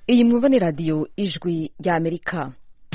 Iyi mwumva ni radiyo ijwi ry'Amerika.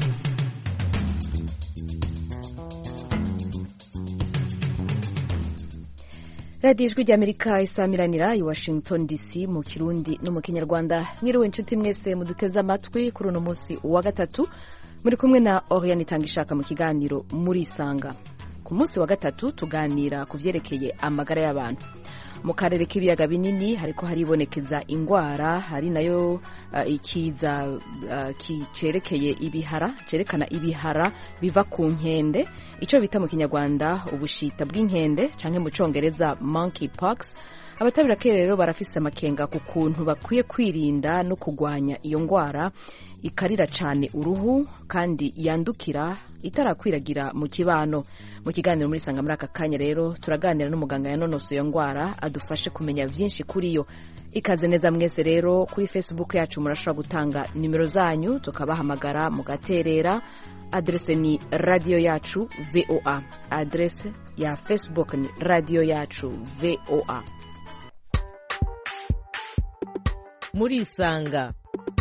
radiyo ijwi ry'Amerika isamiranira i Washington DC mu Kirundi no mu Kinyarwanda. Mwiriwe inshuti mwese muduteze amatwi kuri uno munsi wa gatatu, muri kumwe na Oriane Itangishaka mu kiganiro Murisanga. Ku munsi wa gatatu tuganira ku vyerekeye amagara y'abantu. Mu karere k'ibiyaga binini hariko haribonekeza ingwara, hari nayo ikiza cerekeye ibihara, cerekana ibihara biva ku nkende, ico bita mu Kinyarwanda ubushita bw'inkende canke mu Congereza monkeypox. Abatabira rero barafise amakenga ku kuntu bakwiye kwirinda no kugwanya iyo ngwara ikarira cane uruhu kandi yandukira itarakwiragira mu kibano. Mu kiganiro muri sanga muri aka kanya rero turaganira n'umuganga yanonosoye iyo ngwara adufashe kumenya vyinshi kuri yo. Ikaze neza mwese rero kuri Facebook yacu murashobora gutanga nimero zanyu tukabahamagara mugaterera. Adrese ni radio yacu VOA. Adrese ya Facebook ni radio yacu VOA. Murisanga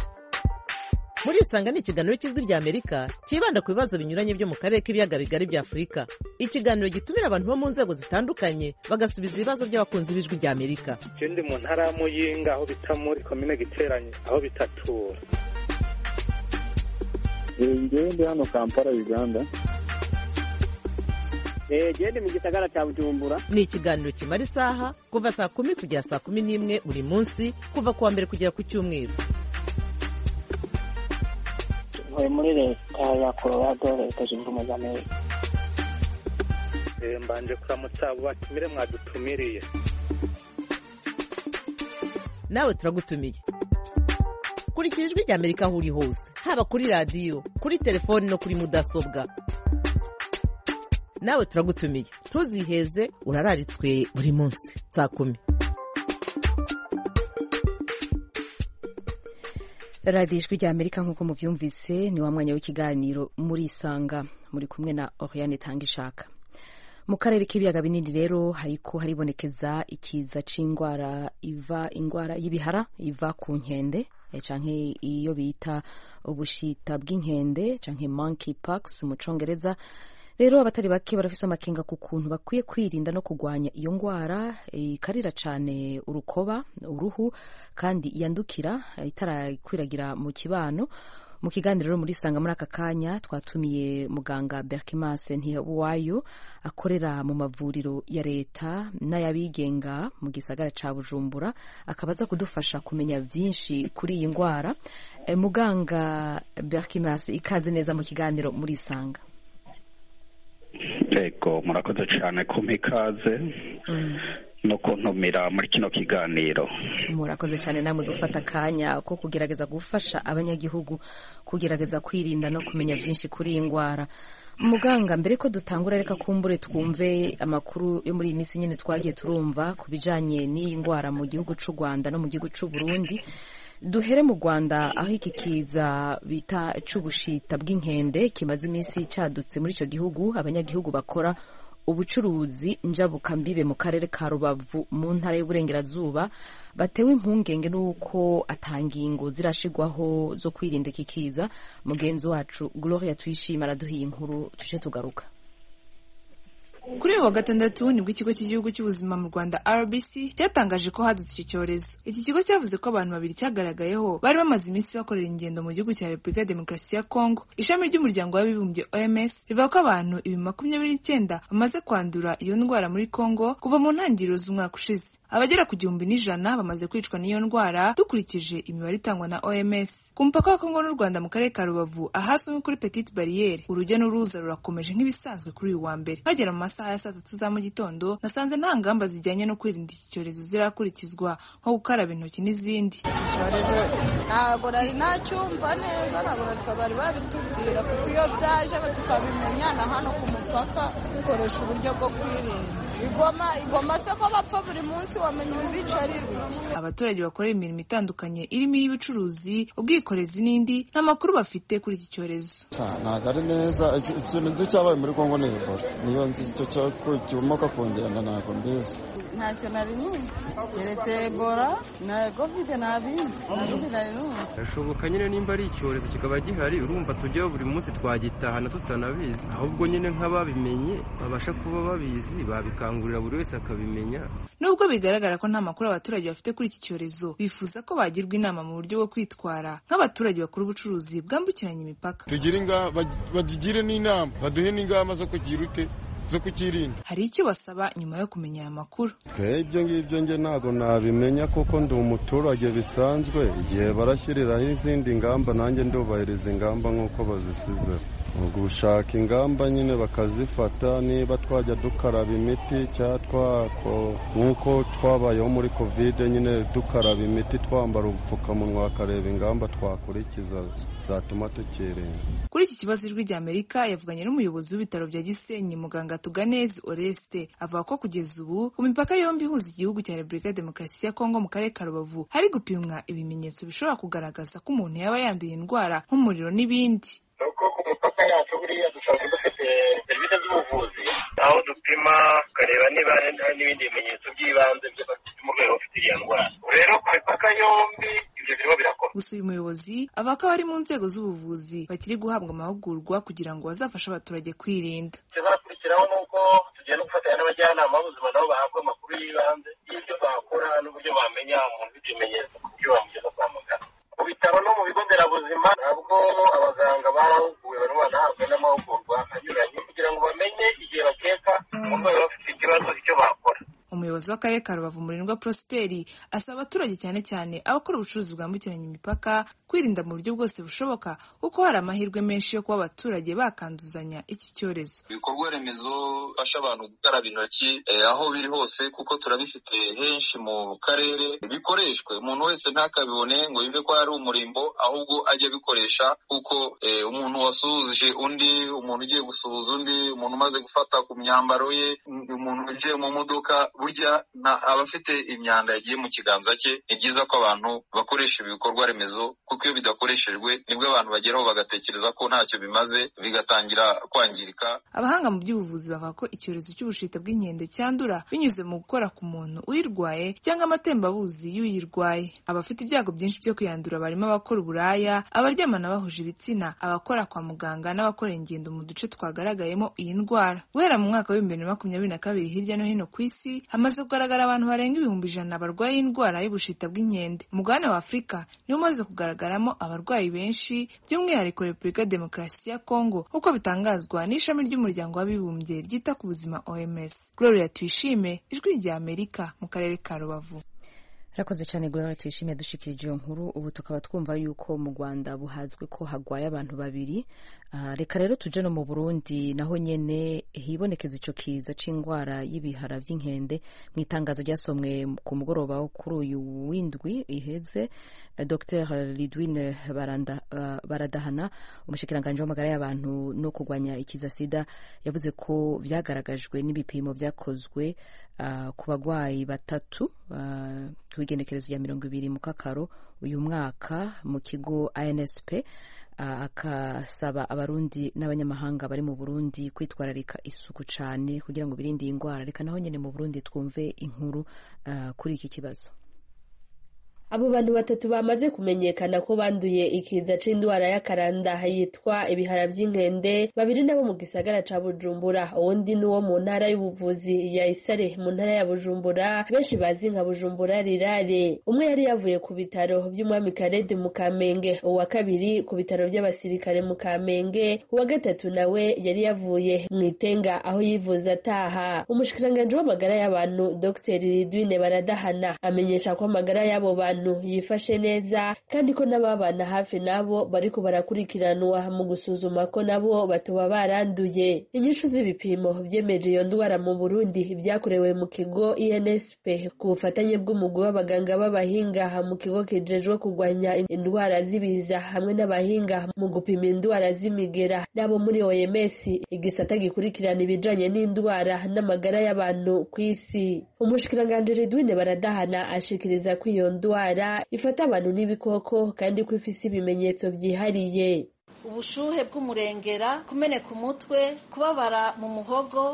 ni ikiganiro cy'ijwi ry'Amerika kibanda ku bibazo binyuranye byo mu karere k'ibiyaga bigari bya Afurika. Ikiganiro gitumira abantu bo mu nzego zitandukanye bagasubiza ibibazo by'abakunzi b'ijwi ry'Amerika. Ndi mu ntara ya Muyinga aho bita muri komine Giteranye aho bitatura. Ndi hano Kampala Uganda. Ndi mu gisagara cya Bujumbura. Ni ikiganiro kimara isaha kuva saa 10 kugera saa 11 buri munsi kuva kuwa mbere kugera ku cyumweru. Muri leta ya Colorado, leta zunze ubumwe za Amerika. Mbanje kuramutsa abo batumire mwadutumiriye. Nawe turagutumiye. Kurikira ijwi ry'Amerika aho uri hose, haba kuri radio, kuri telefoni no kuri mudasobwa. Nawe turagutumiye. Ntuziheze, urararitswe buri munsi saa 10. radiyo ijwi ry'Amerika nk'uko muvyumvise ni wa mwanya w'ikiganiro Murisanga, muri kumwe na Oriane Itangishaka. Mu karere k'ibiyaga binini rero haribonekeza ikiza c'ingwara ingwara y'ibihara iva ku nkende canke iyo bita ubushita bw'inkende canke monkeypox mu Congereza. Rero abatari bake barafise amakenga ku kuntu bakwiye kwirinda no kugwanya iyo ngwara ikarira cane uruhu kandi yandukira itarakwiragira mu kibano. Mu kiganiro muri sanga muri aka kanya twatumiye muganga Berkimanse Ntiyabuwayo akorera mu mavuriro ya leta n'ayabigenga mu gisagara ca Bujumbura, akabaza kudufasha kumenya vyinshi kuri iyi ngwara. Muganga Berkimanse, ikaze neza mu kiganiro muri sanga. Ego, murakoze cyane kumpa ikaze no kuntumira muri kino kiganiro. Murakoze cyane namwe gufata akanya ko kugerageza gufasha abanyagihugu kugerageza kwirinda no kumenya byinshi kuri iyi ngwara. Muganga, mbere ko dutangura reka kumbure twumve amakuru yo muri iyi minsi nyine twagiye turumva ku bijanye n'iyi ngwara mu gihugu c'u Rwanda no mu gihugu c'u Burundi. Duhere mu Rwanda aho iki kiza bita c'ubushita bw'inkende kimaze iminsi cadutse muri ico gihugu. Abanyagihugu bakora ubucuruzi njabukambibe mu karere ka Rubavu mu ntara y'Uburengerazuba batewe impungenge n'uko atangingo zirashigwaho zo kwirinda iki kiza. Mugenzi wacu Gloria Tuyishima araduhiye inkuru tuje tugaruka. Kuri uyu wa gatandatu nibwo ikigo cy'igihugu cy'ubuzima mu Rwanda RBC cyatangaje ko hadutse iki cyorezo. Iki kigo cyavuze ko abantu babiri cyagaragayeho bari bamaze iminsi bakorera ingendo mu gihugu cya Repubulika ya Demokarasi ya Kongo. Ishami ry'umuryango w'abibumbye OMS rivuga ko abantu 29 bamaze kwandura iyo ndwara muri Kongo kuva mu ntangiriro z'umwaka ushize. Abagera ku 1,100 bamaze kwicwa n'iyo ndwara dukurikije imibare itangwa na OMS. Ku mupaka wa Kongo n'u Rwanda mu karere ka Rubavu ahazwi kuri Petite Barriere, urujya n'uruza rurakomeje nk'ibisanzwe kuri uyu wa mbere. Bagera mu masaha ya saa 3 za mu gitondo nasanze nta ngamba zijyanye no kwirinda iki cyorezo zirakurikizwa nko gukaraba intoki n'izindi. Icyorezo ntabwo nari nacyumva neza, ntabwo twabari babitubwira kuko iyo byaje tukabimenya na hano ku mupaka dukoresha uburyo bwo kwirinda. Igoma se ko bapfa buri munsi wamenya ibice ari biki. Abaturage bakorera imirimo itandukanye irimo iy'ubucuruzi, ubwikorezi n'indi nta makuru bafite kuri iki cyorezo. Ntabwo ari neza, ikintu nzi cyabaye muri Kongo ni Ebola, niyo nzi icyo kimoka ku ngendo ntabwo mbizi. Ntacyo nari numva keretse Ebola na Covid nari numva. Birashoboka nyine nimba ari icyorezo kikaba gihari, urumva tujyaho buri munsi twagitahana tutanabizi, ahubwo nyine nk'ababimenye babasha kuba babizi babikangurira buri wese akabimenya. Nubwo bigaragara ko nta makuru abaturage bafite kuri iki cyorezo, bifuza ko bagirwa inama mu buryo bwo kwitwara nk'abaturage bakora ubucuruzi bwambukiranya imipaka. Bagire n'inama, baduhe n'ingamba zo kugira ute zo kukirinda. Hari icyo basaba nyuma yo kumenya aya makuru? Ibyo ngibyo nge ntabwo nabimenya kuko ndi umuturage bisanzwe. Igihe barashyiriraho izindi ngamba nanjye ndubahiriza ingamba nk'uko bazisize. Gushaka ingamba nyine bakazifata, niba twajya dukaraba imiti cyangwa nk'uko twabayeho muri Covid nyine dukaraba imiti, twambara ubupfukamunwa, bakareba ingamba twakurikiza zatuma tukirinda. Kuri iki kibazo Ijwi ry'Amerika yavuganye n'umuyobozi w'ibitaro bya Gisenyi Muganga Tuganezi Oreste, avuga ko kugeza ubu ku mipaka yombi ihuza igihugu cya Repubulika ya Demokarasi ya Kongo mu karere ka Rubavu hari gupimwa ibimenyetso bishobora kugaragaza ko umuntu yaba yanduye indwara nk'umuriro n'ibindi. Ku mipaka yacu buriya dusanzwe dufite serivisi z'ubuvuzi aho dupima tukareba niba hari n'ibindi bimenyetso by'ibanze mu rwego rufite iriya ndwara. Rero ku mipaka yombi ibyo birimo birakora. Gusa uyu muyobozi avuga ko abari mu nzego z'ubuvuzi bakiri guhabwa amahugurwa kugira ngo bazafashe abaturage kwirinda. Ikizakurikiraho ni uko tugenda gufatanya n'abajyanama b'ubuzima nabo bahabwa amakuru y'ibanze y'ibyo bakora n'uburyo bamenya umuntu ufite ibimenyetso ku buryo bamugeza kwa muganga. Mu bitaro no mu bigo nderabuzima ntabwo abaganga barahuguwe, barimo banahabwa n'amahugurwa anyuranye kugira ngo bamenye igihe bakeka umurwayi bafite ikibazo icyo bakora. Umuyobozi w'akarere ka Rubavu Murindwa Prosperi asaba abaturage cyane cyane abakora ubucuruzi bwambukiranya imipaka kwirinda mu buryo bwose bushoboka kuko hari amahirwe menshi yo kuba abaturage bakanduzanya iki cyorezo. Ibikorwa remezo bifasha abantu gukaraba intoki aho biri hose kuko turabifite henshi mu karere, bikoreshwe umuntu wese ntakabibone ngo yumve ko ari umurimbo, ahubwo ajye bikoresha kuko umuntu wasuhuje undi, umuntu ugiye gusuhuza undi, umuntu umaze gufata ku myambaro ye, umuntu ugiye mu modoka, burya aba afite imyanda yagiye mu kiganza cye. Ni byiza ko abantu bakoresha ibi bikorwa remezo kuko iyo bidakoreshejwe nibwo abantu bageraho bagatekereza ko ntacyo bimaze bigatangira kwangirika. Abahanga mu by'ubuvuzi bavuga ko icyorezo cy'ubushita bw'inkende cyandura binyuze mu gukora ku muntu uyirwaye cyangwa amatembabuzi y'uyirwaye. Abafite ibyago byinshi byo kuyandura barimo abakora uburaya, abaryamana bahuje ibitsina, abakora kwa muganga n'abakora ingendo mu duce twagaragayemo iyi ndwara. Guhera mu mwaka wa 2022 hirya no hino ku isi hamaze kugaragara abantu barenga 100,000 barwaye indwara y'ubushita bw'inkende. Umugabane wa Afurika niwo umaze kugaragaramo abarwayi benshi, by'umwihariko Repubulika ya Demokarasi ya Kongo uko bitangazwa n'ishami ry'umuryango w'abibumbye ryita ku buzima OMS. Gloria Tuyishime, Ijwi ry'Amerika mu karere ka Rubavu. Rakoze cyane Gloria Tuyishime dushikirije iyo nkuru. Ubu tukaba twumva yuko mu Rwanda buhazwe ko hagwaye abantu babiri. Reka rero tuje no mu Burundi naho nyene hibonekeza ico kiza c'ingwara y'ibihara vy'inkende. Mu itangazo ryasomwe ku mugoroba wo kuri uyu w'indwi iheze, Dr Lidwine Baradahana, umushikiranganje w'amagara y'abantu no kurwanya ikiza sida, yavuze ko vyagaragajwe n'ibipimo vyakozwe ku bagwayi batatu kw'igenekerezo ya 20 mu Kakaro uyu mwaka mu kigo ANSP. Akasaba abarundi n'abanyamahanga bari mu Burundi kwitwararika isuku cyane kugira ngo birinde iyi ndwara. Reka naho nyene mu Burundi twumve inkuru kuri iki kibazo. Abo bantu batatu bamaze kumenyekana ko banduye ikiza c'indwara y'akaranda yitwa ibihara vy'inkende, babiri nabo mu gisagara ca Bujumbura, uwundi nuwo mu ntara y'ubuvuzi ya Isare mu ntara ya Bujumbura benshi bazi nka Bujumbura rirare. Umwe yari yavuye ku bitaro by'umwami Karede mu Kamenge, uwa kabiri ku bitaro by'abasirikare mu Kamenge, uwa gatatu nawe yari yavuye mu Itenga aho yivuza ataha. Umushikiranganje w'amagara y'abantu Dr Lidwine Baradahana amenyesha ko amagara y'abo bantu yifashe neza kandi ko n'ababana hafi nabo bariko barakurikiranwa mu gusuzuma ko nabo batoba baranduye. Inyishu z'ibipimo vyemeje iyo ndwara mu Burundi vyakorewe mu kigo INSP ku bufatanye bw'umugwi w'abaganga b'abahinga mu kigo kijejwe kurwanya indwara z'ibiza hamwe n'abahinga mu gupima indwara z'imigera nabo muri OMS, igisata gikurikirana ibijanye n'indwara n'amagara y'abantu kw'isi. Umushikiranganje Lidwine Baradahana ashikiriza ko iyo ndwara ifata abantu n'ibikoko kandi ko ifise ibimenyetso byihariye. Ubushuhe bw'umurengera, kumeneka umutwe, kubabara mu muhogo,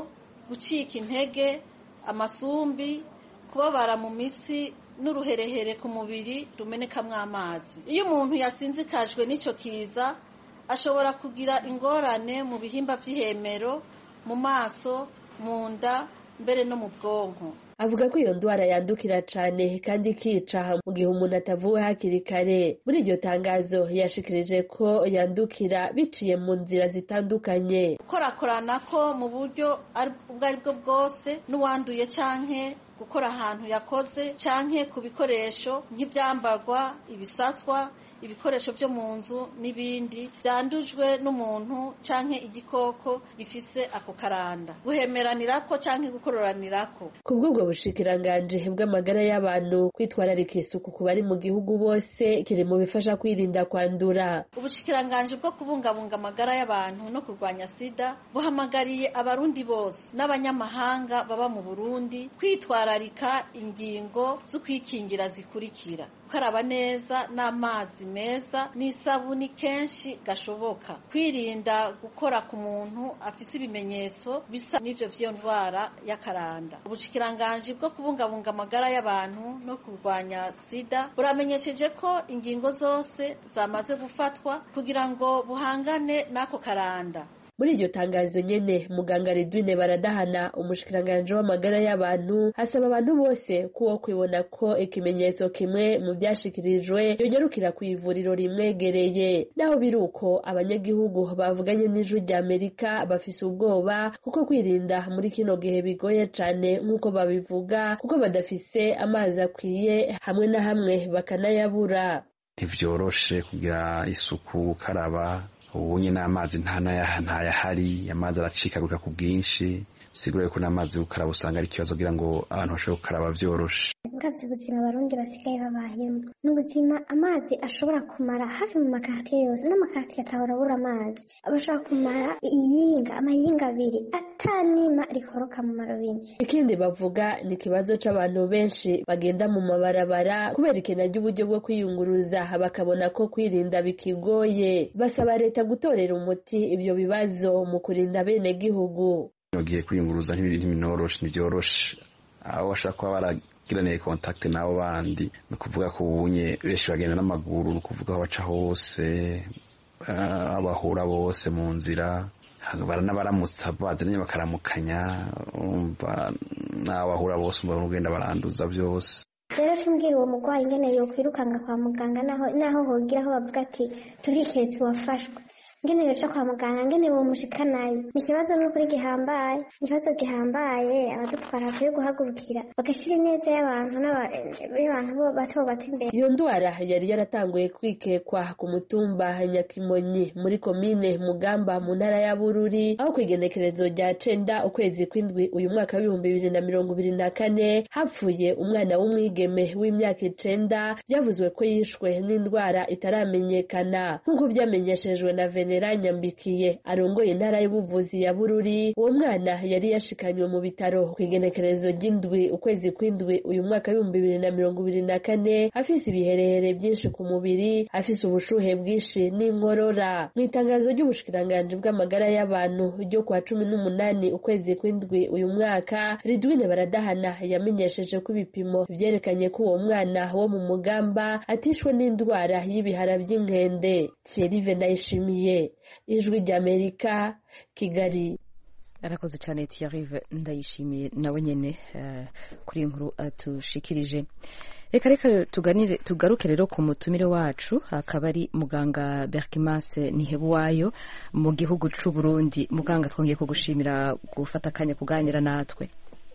gucika intege, amasumbi, kubabara mu mitsi n'uruherehere ku mubiri rumenekamwo amazi. Iyo umuntu yasinzikajwe n'ico kiza ashobora kugira ingorane mu bihimba vy'ihemero, mu maso, mu nda, mbere no mu bwonko. Avuga ko iyo ndwara yandukira cane kandi ikica mu gihe umuntu atavuwe hakiri kare. Muri iryo tangazo yashikirije ko yandukira biciye mu nzira zitandukanye. Gukorakorana ko mu buryo ubwo ari bwo bwose n'uwanduye canke gukora ahantu yakoze canke ku bikoresho nk'ivyambarwa, ibisaswa, ibikoresho byo mu nzu n'ibindi byandujwe n'umuntu canke igikoko gifise ako karanda. Guhemeranirako canke gukororanirako. Kubw'ubwo bushikiranganje bw'amagara y'abantu, kwitwararika isuku ku bari mu gihugu bose kiri mu bifasha kwirinda kwandura. Ubushikiranganje bwo kubungabunga amagara y'abantu no kurwanya sida buhamagariye abarundi bose n'abanyamahanga baba mu Burundi kwitwararika ingingo zo kwikingira zikurikira: gukaraba neza n'amazi meza n'isabuni kenshi gashoboka, kwirinda gukora ku muntu afise ibimenyetso bisa n'ivyo vy'iyo ndwara y'akaranda. Ubushikiranganje bwo kubungabunga amagara y'abantu no kurwanya sida buramenyesheje ko ingingo zose zamaze gufatwa kugira ngo buhangane n'ako karanda. Muri iryo tangazo nyene, muganga Ridwine Baradahana, umushikiranganje w'amagara y'abantu, hasaba abantu bose kuwo kwibona ko ikimenyetso kimwe mu byashikirijwe yongerukira ku ivuriro rimwegereye. Naho biruko, abanyagihugu bavuganye n'Ijwi ry'Amerika bafise ubwoba kuko kwirinda muri kino gihe bigoye cane nk'uko babivuga, kuko badafise amazi akwiye, hamwe na hamwe bakanayabura. Ntivyoroshe kugira isuku, karaba ubu nyine amazi ntayahari, amazi aracikaguka ku bwinshi, sigure ko n'amazi gukaraba usanga ari ikibazo kugira ngo abantu bashobore gukaraba vyoroshe. Uravye ubuzima abarundi basigaye babayemo, n'ubuzima amazi ashobora kumara hafi mu makartiye yose, n'amakartiye atahora abura amazi, abashobora kumara amahinga abiri atanima rikoroka mu marobine. Ikindi bavuga ni ikibazo c'abantu benshi bagenda mu mabarabara kubera ikena ry'uburyo bwo kwiyunguruza, bakabona ko kwirinda bikigoye. Basaba leta gutorera umuti ivyo bibazo mu kurinda bene gihugu. Ugiye kwiyunguruza ntibyoroshe, aho bashaka kuba baragiraniye contact n'abo bandi, ni ukuvuga ko ubunye benshi bagenda n'amaguru, ni ukuvuga aho baca hose, abahura bose mu nzira, baranabaramutsa bazanye bakaramukanya, n'abo bahura bose ugenda baranduza byose. Rero tumbwira uwo mugwayi ingene yokwirukanga kwa muganga, naho hogira aho bavuga ati turiketse wafashwe, ngene yoca kwa muganga, ngene bomushikanayo. Ni ikibazo n'ukuri gihambaye, ikibazo gihambaye abadutwara bakwiye guhagurukira bagashira ineza y'abantu n'abantu bato imbere. Iyo ndwara yari yaratanguye kwikekwa ku mutumba Nyakimonyi muri komine Mugamba mu ntara ya Bururi, aho kwigenekerezo rya 9 ukwezi kw'indwi uyu mwaka wa 2024 hapfuye umwana w'umwigeme w'imyaka 9 byavuzwe ko yishwe n'indwara itaramenyekana. Nk'uko byamenyeshejwe na Nyambikiye arongoye intara y'ubuvuzi ya Bururi, uwo mwana yari yashikanywe mu bitaro kwigenekerezo ry'indwi ukwezi kw'indwi uyu mwaka wa 2024 afise ibiherehere byinshi ku mubiri, afise ubushuhe bwinshi n'inkorora. Mu itangazo ry'ubushikiranganje bw'amagara y'abantu ryo kwa 18 ukwezi kw'indwi uyu mwaka, Ridwine Baradahana yamenyesheje ko ibipimo vyerekanye ko uwo mwana wo mu Mugamba atishwe n'indwara y'ibihara by'inkende. Thierry Ndayishimiye, Ijwi ry'Amerika, Kigali. Arakoze cyane Thierry Ndayishimiye nawe nyene kuri inkuru atushikirije. Reka tugaruke rero ku mutumire wacu, akaba ari muganga Berkimanse Nihebuwayo mu gihugu c'u Burundi. Muganga, twongeye kugushimira gufata akanya kuganira natwe.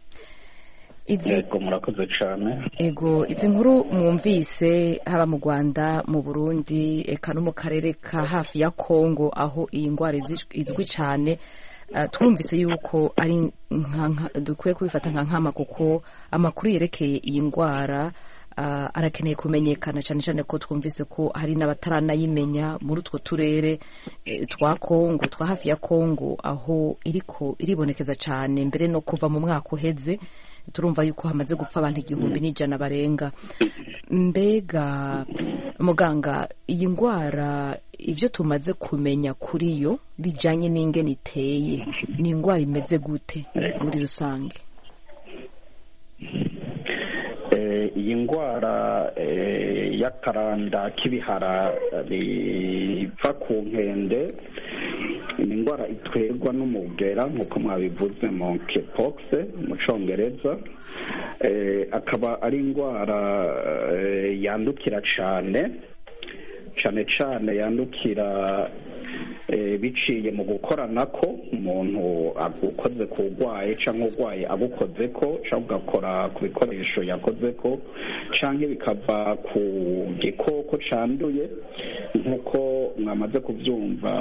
Yego, murakoze cyane. Ego, izi nkuru mwumvise haba mu Rwanda, mu Burundi, eka no mu karere ka hafi ya Kongo aho iyi ndwara izwi cyane, twumvise yuko ari dukwiye kubifata nka nkama, kuko amakuru yerekeye iyi ndwara arakeneye kumenyekana, cyane cyane ko twumvise ko hari n'abataranayimenya muri utwo turere twa Kongo, twa hafi ya Kongo, aho iribonekeza cyane mbere no kuva mu mwaka uheze. turumva yuko hamaze gupfa abantu 1,100 barenga. Mbega muganga, iyi ndwara ivyo tumaze kumenya kuri yo bijanye n'ingene iteye, ni indwara imeze gute muri rusange? Iyi ndwara y'akaranda k'ibihara biva ku nkende ni indwara itwerwa n'umugera nk'uko mwabivuze monkeypox mu Congereza. Akaba ari indwara yandukira cyane yandukira biciye mu gukoranako, umuntu agukoze ku urwaye cyangwa urwaye agukoze ko cyangwa ugakora ku bikoresho yakoze ko cyangwa bikava ku gikoko cyanduye nk'uko mwamaze kubyumva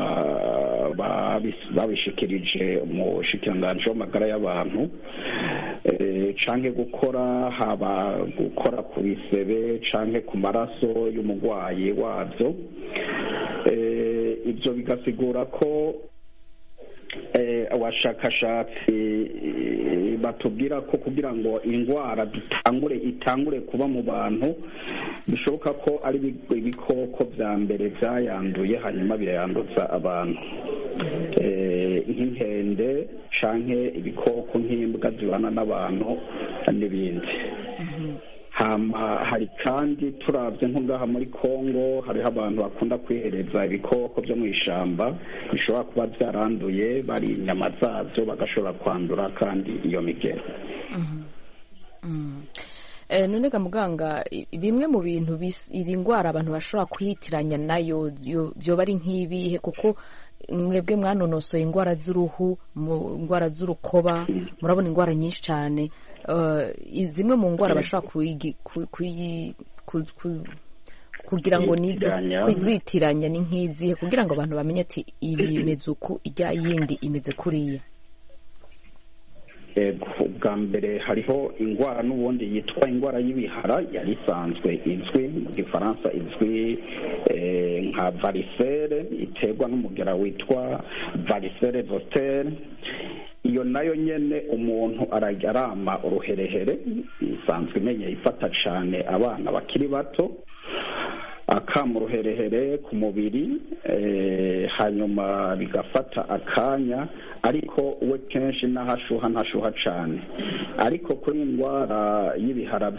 babishikirije mu shikiranganji w'amagara y'abantu, cyangwa gukora ku bisebe cyangwa ku maraso y'umurwayi wabyo. Ibyo bigasigura ko abashakashatsi batubwira ko kugira ngo indwara itangure kuba mu bantu bishoboka ko ari ibikoko bya mbere byayanduye hanyuma birayanduza abantu, nk'inkende canke ibikoko nk'imbwa zibana n'abantu n'ibindi. Hari kandi turabye nko ngaha muri Kongo hariho abantu bakunda kwihereza ibikoko byo mu ishamba bishobora kuba byaranduye, bari inyama zabyo bagashobora kwandura kandi iyo migero. None ga muganga, bimwe mu bintu iri ndwara abantu bashobora kwihitiranya nayo byoba ari nk'ibihe? Kuko mwebwe mwanonosoye indwara z'uruhu, indwara z'urukoba, murabona indwara nyinshi cyane. Zimwe mu ndwara bashobora kugira ngo nizo kwizitiranya ni nk'izihe, kugira ngo abantu bamenye ati ibi imeze uku, ijya yindi imeze kuriya? Bwa mbere hariho indwara n'ubundi yitwa indwara y'ibihara yari isanzwe izwi mu gifaransa, izwi nka varicelle, iterwa n'umugera witwa varicelle zoster. Iyo nayo nyene umuntu arama uruherehere, isanzwe imenye ifata cane abana bakiri bato, akama uruherehere ku mubiri, hanyuma bigafata akanya, ariko we kenshi ntashuha cane. Ariko kuri indwara y'ibihara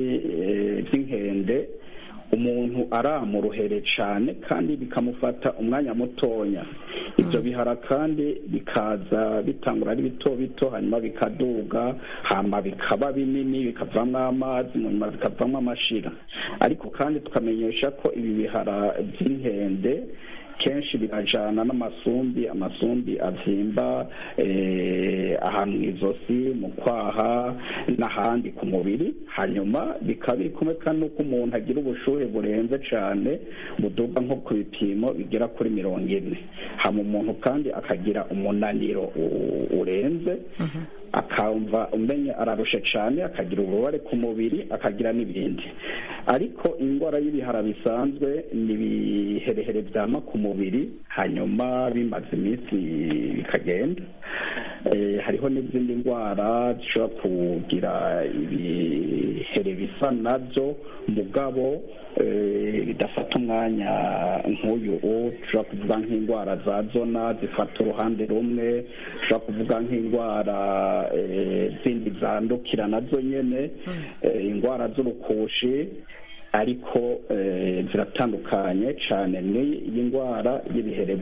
by'inkende umuntu arama uruhere cane kandi bikamufata umwanya mutonya. Ibyo bihara kandi bikaza bitangura ari bito bito, hanyuma bikaduga, hama bikaba binini, bikavamwo amazi, nyuma bikavamwo amashira. Ariko kandi tukamenyesha ko ibi bihara by'inkende kenshi birajana n'amasumbi avyimba ahantu mw'izosi, mu kwaha n'ahandi ku mubiri, hanyuma bikabikumeka n'uko umuntu agira ubushuhe burenze cane buduga nko ku bipimo bigera kuri 40. hama umuntu kandi akagira umunaniro urenze, akamva umenye ararushe cane, akagira ububabare ku mubiri, akagira n'ibindi. Ariko indwara y'ibihara bisanzwe ni ibiherehere vyama ku mubiri, hanyuma bimaze iminsi bikagenda. Hariho n'izindi ndwara zishobora kugira ibihere bisa navyo mugabo bidafata umwanya nk'uyu. Dushobora kuvuga nk'indwara za zona zifata uruhande rumwe, dushobora kuvuga nk'indwara zindi zandukira nazo nyene, indwara z'urukushi, ariko ziratandukanye cyane. Ni indwara y'ibihere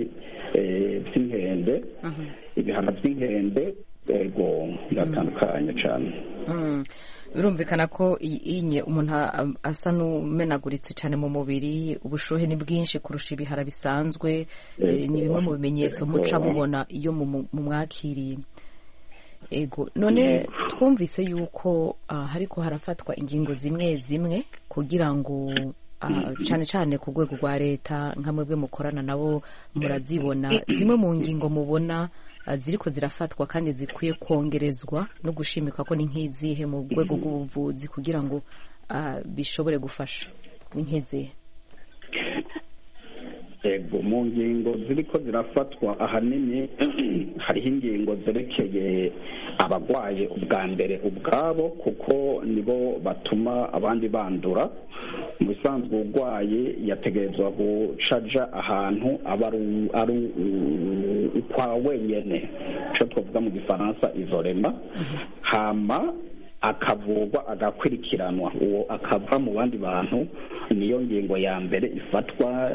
by'inkende, ibihara by'inkende ego biratandukanye cyane. Birumvikana ko inye umuntu asa n'umenaguritse cyane mu mubiri, ubushuhe ni bwinshi kurusha ibihara bisanzwe. Ni bimwe mu bimenyetso muca mubona iyo mumwakiriye. Ego, none twumvise yuko hariko harafatwa ingingo zimwe zimwe kugira ngo cyane cyane ku rwego rwa leta, nka mwebwe mukorana nabo murazibona, zimwe mu ngingo mubona ziriko zirafatwa kandi zikwiye kongerezwa no gushimika ko ni nk'izihe mu rwego rw'ubuvuzi kugira ngo bishobore gufasha? Ni nk'izihe? Ego mu ngingo ziriko zirafatwa ahanini hariho ingingo zerekeye abagwaye ubwa mbere ubwabo kuko nibo batuma abandi bandura. Mu bisanzwe urwaye yategerezwa gucaja ahantu aba ari ukwa wenyene, ico twavuga mu gifaransa isolema, hama akavurwa agakurikiranwa, uwo akava mu bandi bantu. Niyo ngingo ya mbere ifatwa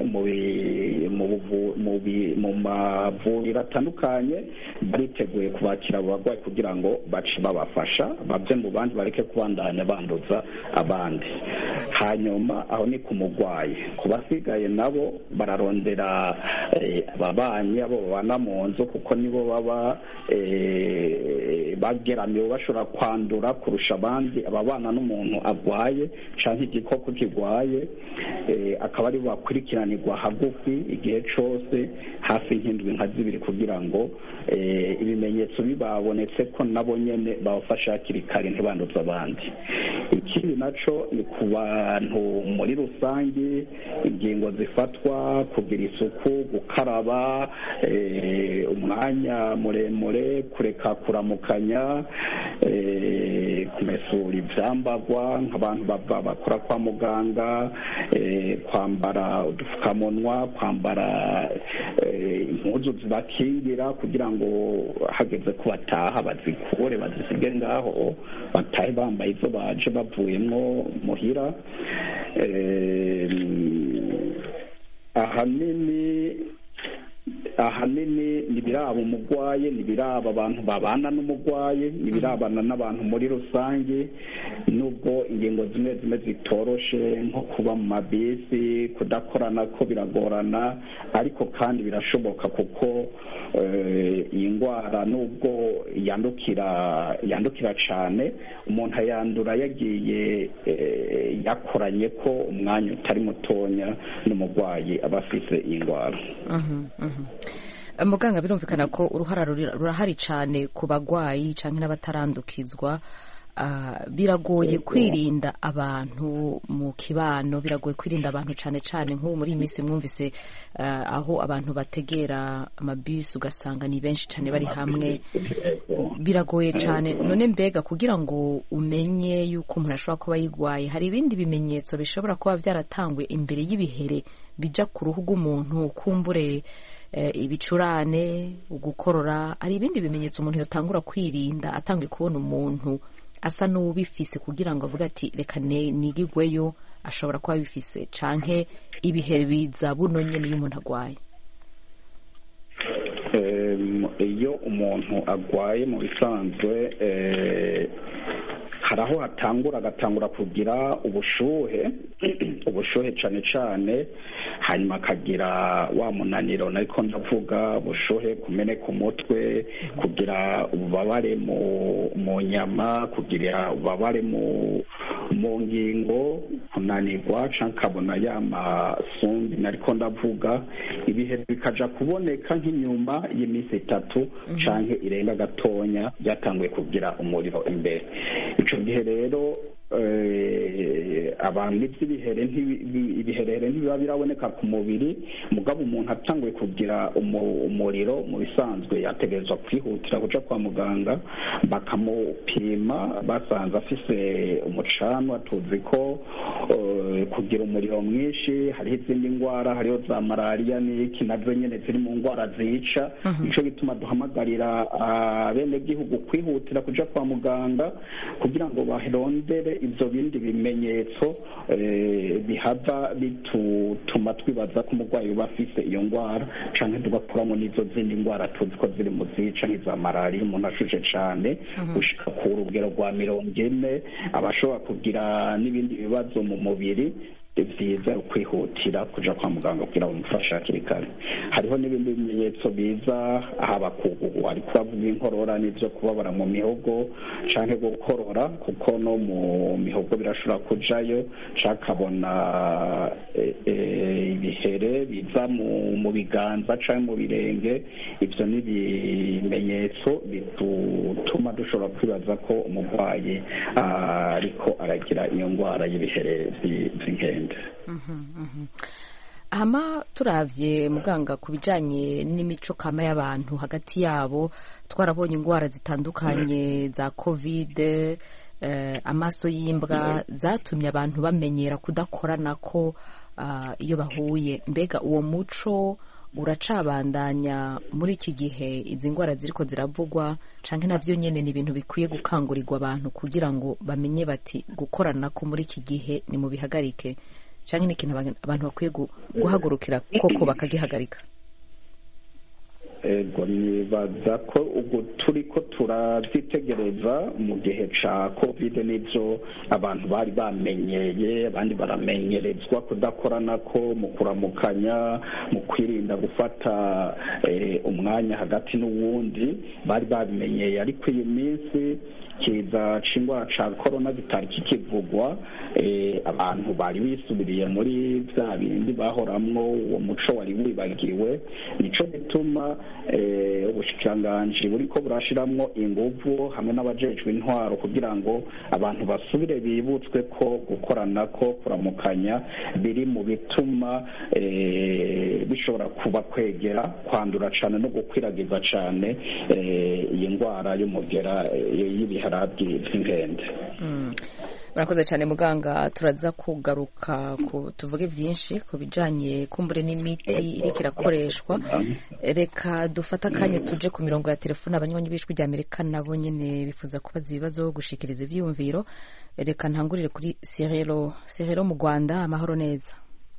mu mavuriro atandukanye, bariteguye kubakira abo barwayi kugira ngo bace babafasha bave mu bandi, bareke kubandanya banduza abandi. Hanyuma aho ni ku murwayi. Ku basigaye nabo bararondera ababanyi abo babana mu nzu, kuko nibo baba bageramiwe bashobora kwandura kurusha abandi. Ababana n'umuntu agwaye canke igikoko kigwaye akaba ari bakurikiranirwa hagufi igihe cose, hafi nk'indwi nka zibiri, kugira ngo ibimenyetso bibabonetse ko nabo nyene babafasha hakiri kare ntibanduze abandi. Ikindi naco ni ku bantu muri rusange, ingingo zifatwa kugira isuku, gukaraba umwanya muremure, kureka kuramukanya, kumesura ivyambagwa nk'abantu bakora kwa muganga, kwambara udupfukamunwa, kwambara impuzu zibakingira kugira ngo hageze ko bataha bazikure bazisige ngaho, batahe bambaye izo baje bavuyemwo muhira. ahanini nibiraba umugwaye, nibiraba abantu babana n'umugwaye, nibirabana n'abantu muri rusange. Nubwo ingingo zimwe zitoroshe nko kuba mu mabisi, kudakorana ko biragorana, ariko kandi birashoboka kuko iyi ndwara nubwo yandukira cane, umuntu ayandura yagiye yakoranye ko umwanya utari mutonya n'umugwayi aba afise iyi ndwara. Muganga, birumvikana ko uruhara rurahari cyane ku bagwayi cyangwa n'abatarandukizwa. Biragoye kwirinda abantu mu kibano, biragoye kwirinda abantu cyane cyane nk'ubu muri iyi minsi mwumvise aho abantu bategera amabisi ugasanga ni benshi cyane bari hamwe, biragoye cyane. None mbega kugira ngo umenye yuko umuntu ashobora kuba yigwaye, hari ibindi bimenyetso bishobora kuba byaratangwe imbere y'ibihere bija ku ruhu rw'umuntu, kumbure ibicurane, ugukorora? Hari ibindi bimenyetso umuntu yotangura kwirinda atangiye kubona umuntu asa n'ubifise kugira ngo avuga ati reka nigigweyo, ashobora kuba bifise, canke ibihe biza buno nyene iyo umuntu agwaye? Iyo umuntu agwaye mu bisanzwe hari aho agatangura kugira ubushuhe cane cane, hanyuma akagira wa munaniro nariko ndavuga, ubushuhe, kumeneka umutwe, kugira ububabare mu nyama, kugira ububabare mu ngingo, kunanirwa canke akabona ya masumbi nariko ndavuga. Ibihe bikaja kuboneka nk'inyuma y'iminsi 3 canke irenga gatonya byatanguye kugira umuriro imbere. Ico gihe rero abantu ibiherere ntibiba biraboneka ku mubiri, mugabo umuntu atanguye kugira umuriro, mu bisanzwe yategerezwa kwihutira kuja kwa muganga bakamupima. Basanze afise umucanwa, tuzi ko kugira umuriro mwinshi hariho izindi ndwara, hariho za malariya n'iki, nazo nyene ziri mu ndwara zica. Nico gituma duhamagarira abenegihugu kwihutira kuja kwa muganga kugira ngo barondere ivyo bindi bimenyetso bihava bituma twibaza ko umurwayi uba afise iyo ndwara, canke tugakuramo n'izo zindi ndwara tuzi ko ziri mu zica nk'iza malariya. Umuntu ashushe cane gushika ku rugero rwa 40 abashobora kugira n'ibindi bibazo mu mubiri, vyiza kwihutira kuja kwa muganga kugira bamufashe hakiri kare. Hariho n'ibindi bimenyetso biza haba kugugu, ariko bavuga inkorora n'ivyo kubabara mu mihogo canke gukorora, kuko no mu mihogo birashobora kujayo, canke akabona ibihere biza mu biganza canke mu birenge. Ivyo ni ibimenyetso bituma dushobora kwibaza ko umurwayi ariko aragira iyo ndwara y'ibihere vy'inkende. hama turavye muganga ku bijanye n'imico kama y'abantu hagati yabo twarabonye indwara zitandukanye za covid amaso y'imbwa zatumye abantu bamenyera kudakoranako iyo bahuye. Mbega uwo muco uracabandanya muri iki gihe izi ndwara ziriko ziravugwa canke navyo nyene ni ibintu bikwiye gukangurirwa abantu kugira ngo bamenye bati gukoranako muri iki gihe ni mu bihagarike canke ni ikintu abantu bakwiye guhagurukira koko bakagihagarika? ego nibaza ko ubwo turiko turavyitegereza mu gihe ca covid n'ivyo abantu bari bamenyeye, abandi baramenyerezwa kudakoranako mu kuramukanya, mu kwirinda gufata umwanya hagati n'uwundi, bari babimenyeye. Ariko iyi minsi kiza c'ingwara ca corona kitari kikivugwa, abantu bari bisubiriye muri vya bindi bahoramwo, uwo muco wari wibagiwe. Nico gituma ubushikiranganji buriko burashiramwo inguvu hamwe n'abajejwe intwaro kugira ngo abantu basubire bibutswe ko gukoranako, kuramukanya biri mu bituma bishobora kuba kwegera, kwandura cane no gukwiragiza cane iyi ndwara y'umugera y'ibiharabyi vy'inkende. Murakoze cyane muganga, turaza kugaruka tuvuge byinshi ku bijanye kumbure n'imiti iriko irakoreshwa. Reka dufata akanya tuje ku mirongo ya telefone, abanywanyi b'ijwi rya Amerika nabo nyene bifuza kubaza ibibazo, gushikiriza ivyiyumviro. Reka ntangurire kuri Sirero mu Rwanda. Amahoro neza?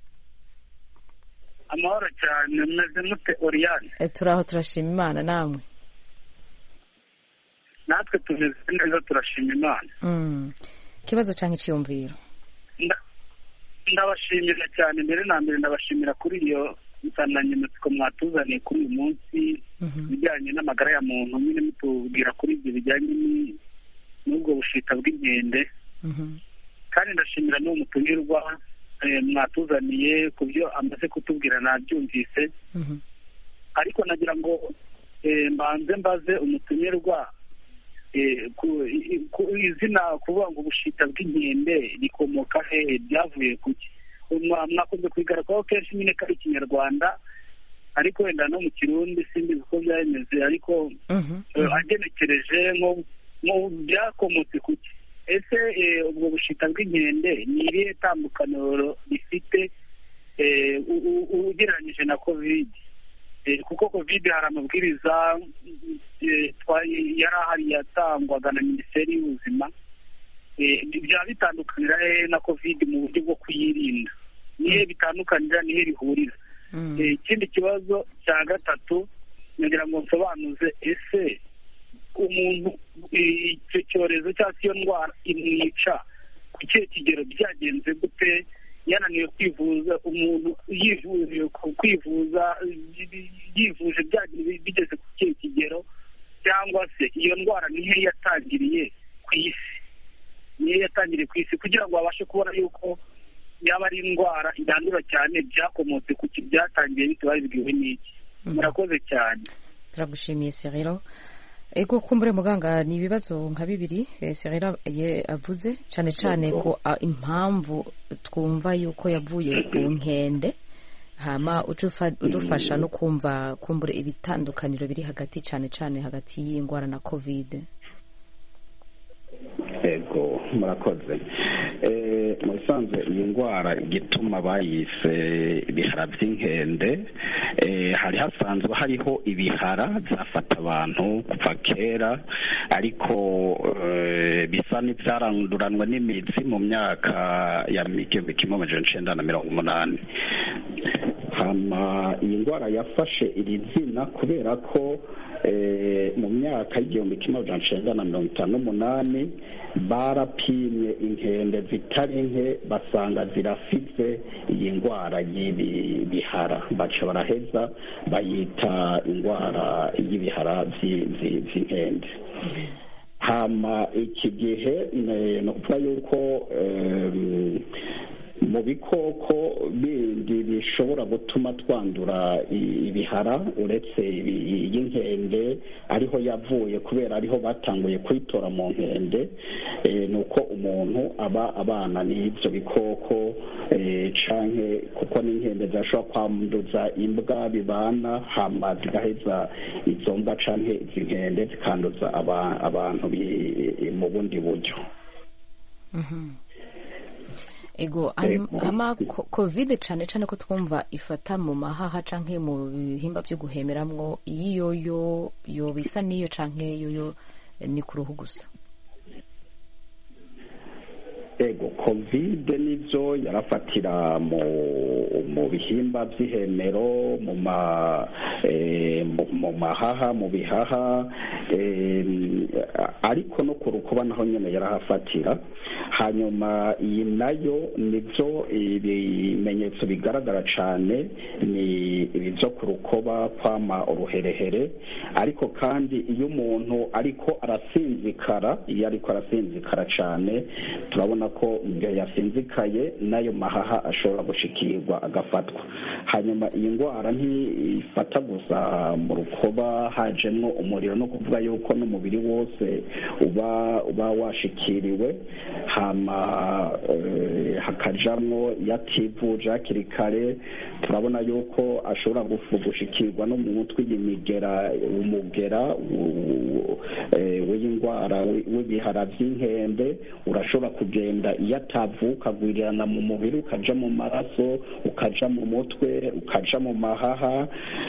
Amahoro cyane, meze mute Oriane? Turaho turashima Imana, namwe? Natwe tumeze neza turashima Imana. Ikibazo canke iciyumviro? Ndabashimira cyane, mbere na mbere ndabashimira kuri iyo nsanganyamatsiko mwatuzaniye kuri uyu munsi bijyanye n'amagara ya muntu, nyine mutubwira kuri ibyo bijyanye n'ubwo bushita bw'inkende. Kandi ndashimira n'uwo mutumirwa mwatuzaniye ku byo amaze kutubwira, nabyumvise. Ariko nagira ngo mbanze mbaze umutumirwa ku izina kuvuga ngo ubushita bw'inkende rikomoka hehe, byavuye kuki? Mwakunze kubigaragaho kenshi nyine ko ari Ikinyarwanda, ariko wenda no mu Kirundi simbizi uko byameze, ariko agenekereje nko byakomotse kuki? Ese ubwo bushita bw'inkende ni irihe tandukaniro rifite ugereranyije na covid? Kuko covid hari amabwiriza yari ahari yatangwaga na Minisiteri y'Ubuzima, byaba bitandukanira na covid mu buryo bwo kuyirinda? Nihe bitandukanira, nihe bihurira? Ikindi kibazo cya gatatu nagira ngo nsobanuze, ese umuntu icyo cyorezo cyangwa iyo ndwara imwica ku kihe kigero, byagenze gute? Yananiwe kwivuza, umuntu kwivuza yivuje bigeze ku kihe kigero? Cyangwa se iyo ndwara nihe yatangiriye ku isi? Nihe yatangiriye ku isi kugira ngo babashe kubona yuko yaba ari indwara yandura cyane, byakomotse ku ki, byatangiye bite, babibwiwe n'iki? Murakoze cyane. Turagushimiye Serero. Ego kumbure muganga, ni ibibazo nka bibiri Serero avuze, cyane cyane ko impamvu twumva yuko yavuye ku nkende, hama udufasha no kumva kumbure ibitandukaniro biri hagati, cyane cyane hagati y'indwara na covid. Ego murakoze. Mu bisanzwe iyi ndwara igituma bayise ibihara by'inkende, hari hasanzwe hariho ibihara byafata abantu kuva kera, ariko bisa n'ibyaranduranwa n'imizi mu myaka ya 1980. Hama iyi ndwara yafashe iri zina kubera ko mu myaka y'1958 barapimye inkende zitari nke basanga zirafite iyi ndwara y'ibihara, baca baraheza bayita indwara y'ibihara by'inkende. Hama iki gihe no kuvuga yuko mu bikoko bindi bishobora gutuma twandura ibihara uretse y'inkende ariho yavuye, kubera ariho batanguye kwitora mu nkende, nuko umuntu aba abana n'ibyo bikoko canke kuko n'inkende zirashobora kwanduza imbwa bibana hama zigaheza izo mbwa canke izi nkende zikanduza abantu mu bundi buryo. ego ama covid cane cane ko twumva ifata mu mahaha canke mu bihimba byo guhemeramwo, iyo yo bisa niyo canke yo ni ku ruhu gusa? ego covid nivyo yarafatira mu bihimba vy'ihemero, mu mahaha, mu bihaha, ariko no ku rukoba naho nyene yarahafatira. Hanyuma iyi nayo nivyo ibimenyetso bigaragara cane ni ibyo ku rukoba, kwama uruherehere, ariko kandi iyo umuntu ariko arasinzikara cane turabona ko igihe yasinzikaye n'ayo mahaha ashobora gushikirwa agafatwa. Hanyuma iyi ndwara ntifata gusa mu rukoba hajemwo umuriro, no kuvuga yuko n'umubiri wose uba washikiriwe, hama hakajamwo yativuje hakiri kare. Turabona yuko ashobora gushikirwa no mu mutwe y'imigera, umugera w'indwara w'ibihara by'inkende urashobora kugenda iyo atavuka agwirirana mu mubiri, ukaja mu maraso, ukaja mu mutwe, ukaja mu mahaha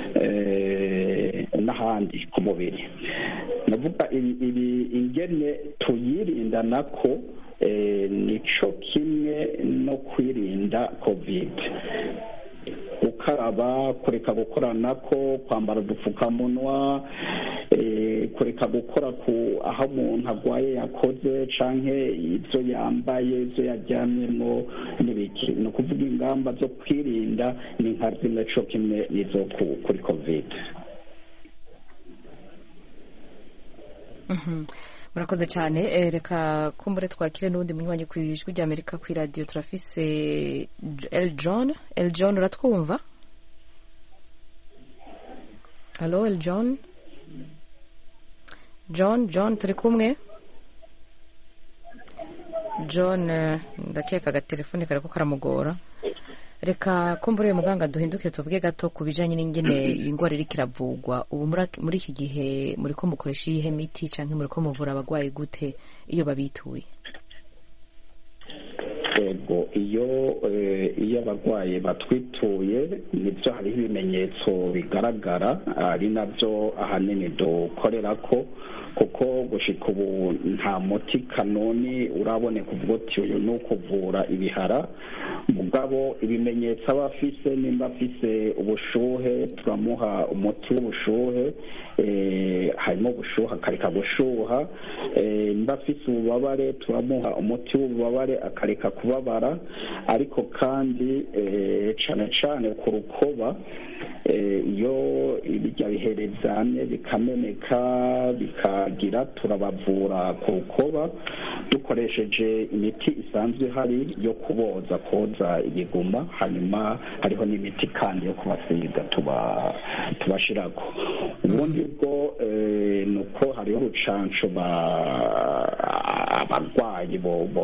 n'ahandi ku mubiri. navuga ibi ingene tuyirinda nako nico kimwe no kwirinda covid. gukaraba, kureka gukoranako, kwambara udupfukamunwa, kureka gukora ku aho umuntu agwaye yakoze canke ivyo yambaye, ivyo yaryamyemo n'ibiki. ni ukuvuga ingamba zo kwirinda ni nka zimwe co kimwe nizo kuri covid. murakoze cyane. Reka kumbure twakire n'ubundi munywanyi ku ijwi ry'Amerika ku radio. Turafise Eljon, uratwumva? Hello Eljon? John turi kumwe? John ndakeka agatelefone kariko karamugora. Reka kumbure muganga duhindukire tuvuge gato ku bijanye n'ingene ingwara iriko iravugwa ubu muri iki gihe. Muriko mukoresha iyihe miti canke muriko muvura abagwayi gute iyo babituye? Ego iyo abagwayi batwituye nivyo hariho ibimenyetso bigaragara, ari navyo ahanini dukorerako, kuko gushika ubu nta muti kanoni uraboneka uvuga uti uyu ni ukuvura ibihara. mugabo ibimenyetso aba afise, nimba afise ubushuhe turamuha umuti w'ubushuhe, harimo gushuha akareka gushuha. nimba afise ububabare turamuha umuti w'ububabare akareka kubabara. ariko kandi cane cane ku rukoba, iyo ibirya biherezane bikameneka bikagira, turabavura ku rukoba dukoresheje imiti isanzwe hari yo koza ibiguma. hanyuma hariho n'imiti kandi yo kubasiga tubashirako. ubundi bwo nuko hariho urucanco abarwayi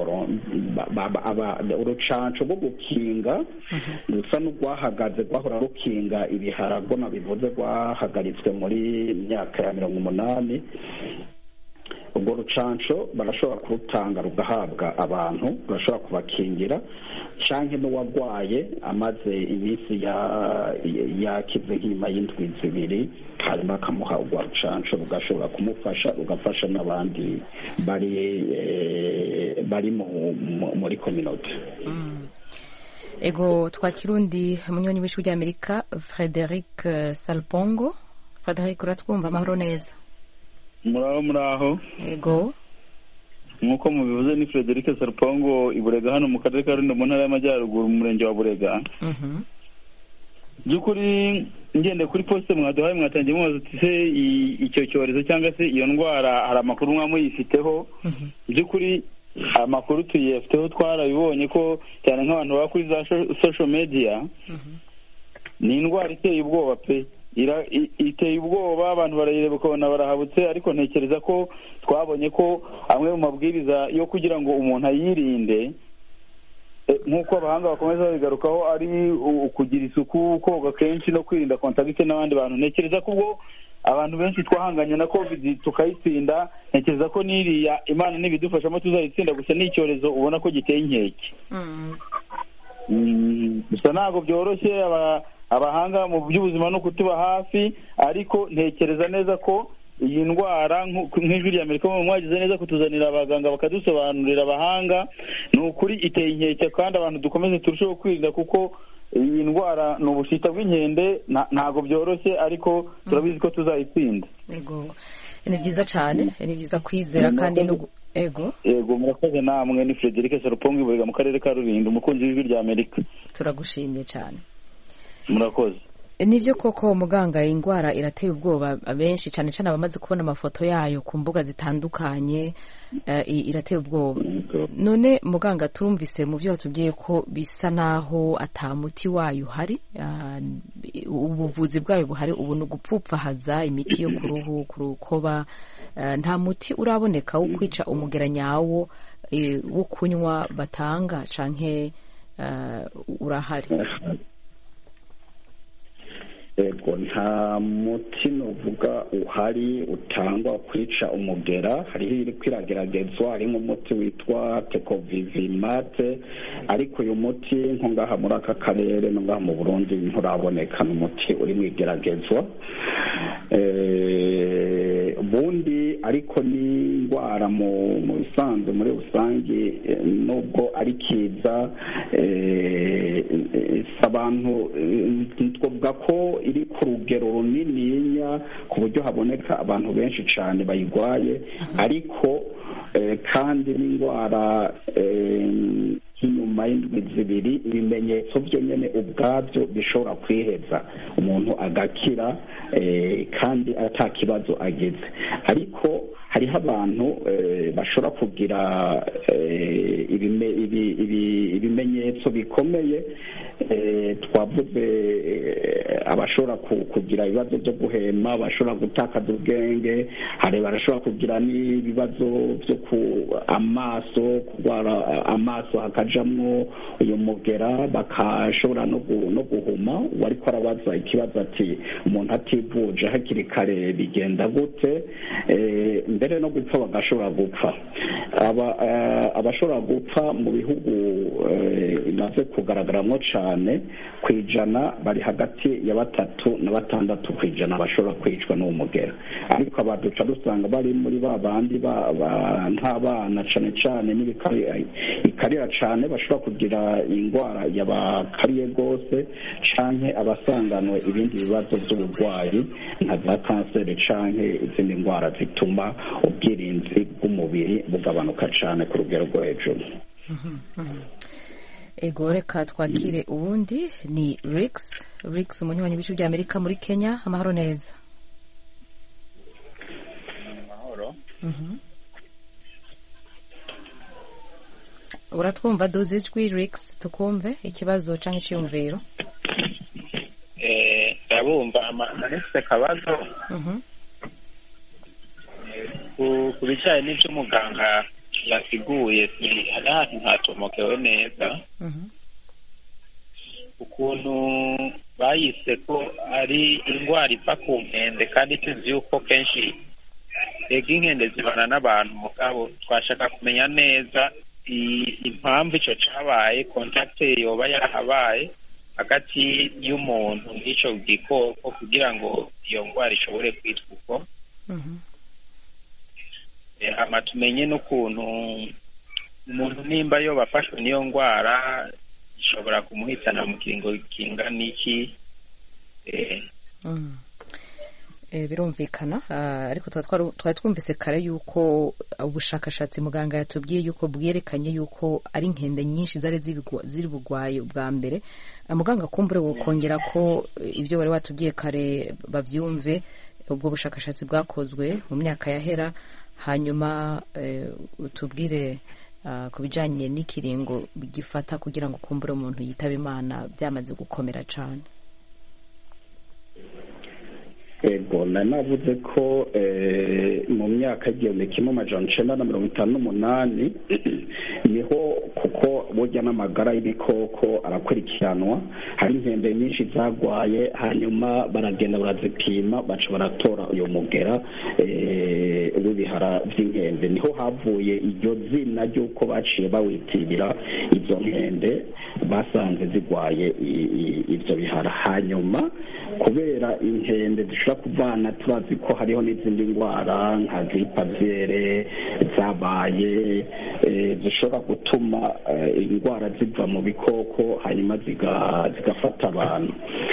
urucanco rwo gukinga rusa n'urwahagaze, rwahora rukinga ibihara, rwo nabivuze rwahagaritswe muri myaka ya 80. ubwo rucanco barashobora kurutanga rugahabwa abantu, barashobora kubakingira, canke n'uwagwaye amaze iminsi yakize nk'ima y'indwi zibiri, hanyuma akamuha urwa rucanco rugashobora kumufasha, rugafasha n'abandi bari muri communauté. Ego twakirundi munyoni w'ijwi ry'Amerika Frederic Salpongo. Frederic, uratwumva? amahoro neza? muraho. Ego nk'uko mubivuze ni Frederic Salpongo i Burega, hano mu karere ka Rulindo mu ntara y'Amajyaruguru mu murenge wa Burega. by'ukuri ngende kuri poste mwaduhaye mwatangiye mubaza uti se icyo cyorezo cyangwa se iyo ndwara hari amakuru mwamuyifiteho? by'ukuri amakuru tuyifiteho, twarabibonye ko cyane nk'abantu baba kuri za social media, ni indwara iteye ubwoba pe. iteye ubwoba, abantu barayireba ukabona barahabutse, ariko ntekereza ko twabonye ko amwe mu mabwiriza yo kugira ngo umuntu ayirinde nk'uko abahanga bakomeza babigarukaho ari ukugira isuku, koga kenshi no kwirinda kontakite n'abandi bantu. Ntekereza ko ubwo abantu benshi twahanganye na covid tukayitsinda, ntekereza ko n'iriya Imana n'ibidufashamo tuzayitsinda, gusa ni icyorezo ubona ko giteye inkeke. Gusa ntabwo byoroshye, abahanga mu by'ubuzima no kutuba hafi, ariko ntekereza neza ko iyi ndwara nk'ijwi rya Amerika mwagize neza kutuzanira abaganga bakadusobanurira, abahanga ni ukuri iteye inkeke, kandi abantu dukomeze turusheho kwirinda, kuko iyi ndwara ni ubushita bw'inkende, ntabwo byoroshye, ariko turabizi ko tuzayitsinda. Ni byiza cyane, ni byiza kwizera kandi no ego murakoze. Namwe ni Frederic Sarupongi Burega mu karere ka Rulindo, umukunzi w'ijwi rya Amerika. Turagushimiye cyane. Murakoze. Nibyo koko muganga, indwara irateye ubwoba benshi, cyane cyane abamaze kubona amafoto yayo ku mbuga zitandukanye, irateye ubwoba. None muganga, turumvise mu byo watubwiye ko bisa naho atamuti wayo uhari, ubuvuzi bwayo buhari, ubu ni ugupfupfahaza imiti yo ku ruhu, ku rukoba, nta muti uraboneka wo kwica umugera nyawo wo kunywa batanga, canke urahari? Ego, nta muti nuvuga uhari utangwa kwica umugera. hariho iri kwirageragezwa, hari nk'umuti witwa Tecovivimate, ariko uyu muti nko ngaha muri aka karere no ngaha mu Burundi nturaboneka, ni umuti uri mu igeragezwa. Ubundi ariko ni indwara mu bisanzwe muri rusange, nubwo ari kiza, abantu twavuga ko iri ku rugero runininya, ku buryo haboneka abantu benshi cyane bayirwaye, ariko kandi n'indwara nk'inyuma y'indwi zibiri ibimenyetso byo nyine ubwabyo bishobora kwiheza, umuntu agakira kandi ata kibazo agize. Ariko hariho abantu bashobora kugira ibimenyetso bikomeye, twavuze abashobora kugira ibibazo byo guhema, bashobora gutakaza ubwenge, hari barashobora kugira n'ibibazo byo amaso, kurwara amaso hakajamwo uyu mugera, bakashobora no guhuma. Ariko arabaza ikibazo ati umuntu ativuje hakiri kare bigenda gute? Mbere no gupfa bagashobora gupfa. Abashobora gupfa mu bihugu bimaze kugaragaramo cyane ku ijana bari hagati ya 3 na 6 ku ijana bashobora kwicwa n'uwo mugera, ariko abaduca dusanga bari muri babandi nk'abana cyane cyane n'ibikarira cyane bashobora kugira indwara yabakariye rwose, canke abasanganwe ibindi bibazo by'uburwayi nka za kanseri canke izindi ndwara zituma ubwirinzi bw'umubiri bugabanuka cyane ku rugero rwo hejuru. Ego, reka twakire ubundi. Ni Rix, umunywanyi w'ijwi rya Amerika muri Kenya. Amahoro neza. Amahoro. Uratwumva doze ijwi Rix, tukumve ikibazo canke iciyumviro? Ndabumva amanese kabazo. Ku bijyanye n'ibyo muganga yasiguye, hari ahantu ntatomokewe neza ukuntu bayise ko ari indwara iva ku nkende, kandi tuzi yuko kenshi ega inkende zibana n'abantu, mugabo twashaka kumenya neza impamvu icyo cyabaye, kontakte yoba yarahabaye hagati y'umuntu n'icyo gikoko kugira ngo iyo ndwara ishobore kwitwa uko. Hama tumenye n'ukuntu umuntu nimba yo bafashwe n'iyo ndwara ishobora kumuhitana mu kiringo kingana iki. Birumvikana, ariko twari twumvise kare yuko ubushakashatsi muganga yatubwiye yuko bwerekanye yuko ari inkende nyinshi zari ziri bugwaye ubwa mbere. Muganga kumbure wokongera ko ibyo wari watubwiye kare bavyumve, ubwo bushakashatsi bwakozwe mu myaka yahera, hanyuma utubwire ku bijanye n'ikiringo gifata kugira ngo kumbure umuntu yitaba Imana byamaze gukomera cyane. ego navuze ko mu myaka y'igihumbi kimwe amajana icenda na 58 niho kuko burya n'amagara y'ibikoko arakurikiranwa hari inkende nyinshi zagwaye hanyuma baragenda barazipima baca baratora uyu mugera w'ibihara by'inkende niho havuye iryo zina ry'uko baciye bawitirira izo nkende basanze zigwaye ivyo bihara hanyuma kubera inkende zishobora kuvana turazi ko hariho n'izindi ndwara nka grippe aviaire zabaye zishobora gutuma indwara ziva mu bikoko hanyuma zigafata abantu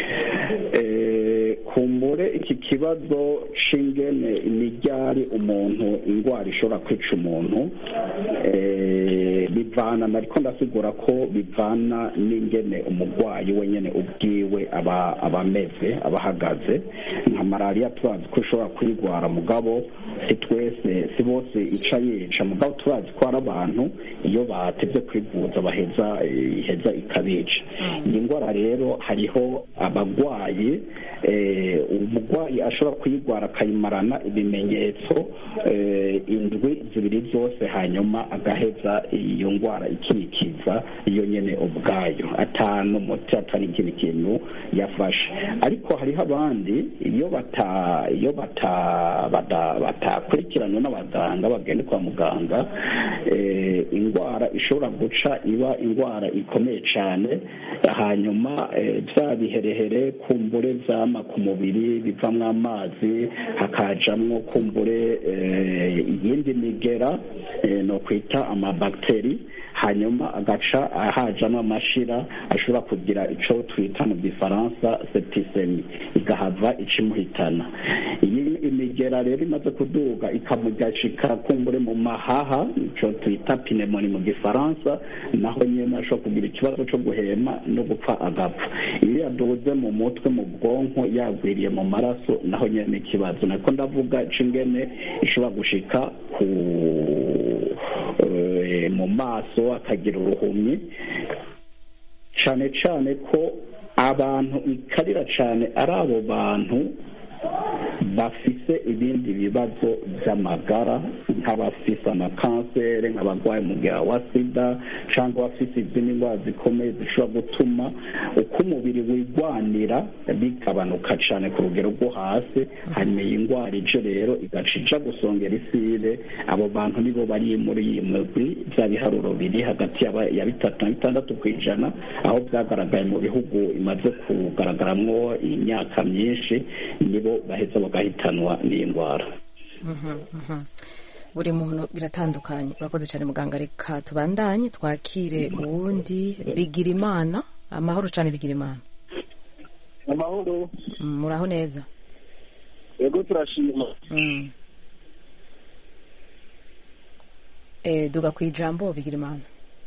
kumbure iki kibazo c'ingene n'iryari umuntu indwara ishobora kwica umuntu bivana nariko ndasigura ko bivana n'ingene umurwayi wenyene ubwiwe aba ameze abahagaze nka malariya turazi ko ishobora kuyigwara mugabo si twese si bose ica yica mugabo turazi ko hari abantu iyo batevye kwivuza iheza ikabica iyi ndwara rero hariho abagwayi umurwayi ashobora kuyigwara akayimarana ibimenyetso indwi zibiri zose hanyuma agaheza iyo ndwara ikikiza iyo nyene ubwayo atanu muti atari ikindi kintu yafashe ariko hariho abandi iyo batakurikiranywe n'abaganga bagenda kwa muganga indwara ishobora guca iba indwara ikomeye cyane hanyuma bya biherehere kumbure vyama ku mubiri bivamwo amazi hakajamwo kumbure iyindi migera no kwita amabakteri hanyuma agaca hajamwo amashira ashobora kugira ico twita mu gifaransa septicemie igahava ikimuhitana iyi imigera rero imaze kuduga ikamugashika kumbure mu mahaha ico twita pneumonie mu gifaransa naho nyene ashobora kugira ikibazo co guhema no gupfa agapfa iyo yaduze mu mutwe mu bwonko yagwiriye mu maraso naho nyene ikibazo nako ndavuga c'ingene ishobora gushika ku mu maso akagira uruhumyi cane cane ko abantu ikarira cane ari abo bantu bafise ibindi bibazo by'amagara nk'abafise amakanseri nk'abagwaye umugera wa sida cyangwa abafise izindi ndwara zikomeye zishobora gutuma uko umubiri wigwanira bigabanuka cyane ku rugero rwo hasi hanyuma iyi ndwara ije rero igaca ija gusongera isire abo bantu nibo bari muri iyi migwi bya biharuro biri hagati ya 3 na 6% aho byagaragaye mu bihugu imaze kugaragaramwo imyaka myinshi nibo baheza bagahitanwa n'iyi ndwara. Buri muntu biratandukanye. Urakoze cyane muganga, reka tubandanye twakire uwundi Bigirimana. Amahoro cyane Bigirimana. Amahoro. Muraho neza? Yego turashima. Duga kwijambo Bigirimana.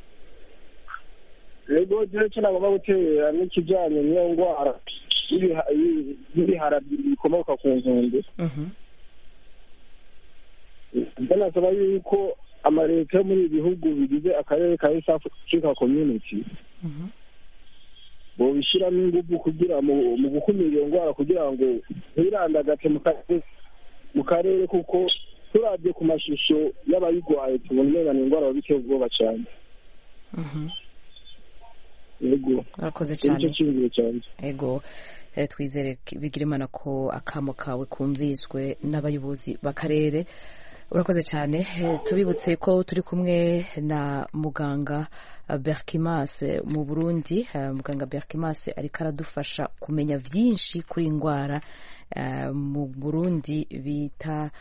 Yego cyo nagomba gutera n'ikijanye n'iyo ndwara y'ibihara bikomoka ku nkende. Nasaba yuko amaleta yo muri ibihugu bigize akarere ka East Africa Community bobishyiramo ingufu kugira mu gukumira iyo ndwara kugira ngo ntirandagate mu karere, kuko turabye ku mashusho y'abayigwaye tubona ingana indwara babiteye ubwoba cyane. Yego urakoze cyane. Yego twizere Bigirimana ko akamo kawe kumviswe n'abayobozi b'akarere. Urakoze cyane. Tubibutse ko turi kumwe na muganga Berkimas mu Burundi. Muganga Berkimas ariko aradufasha kumenya byinshi kuri indwara mu Burundi bita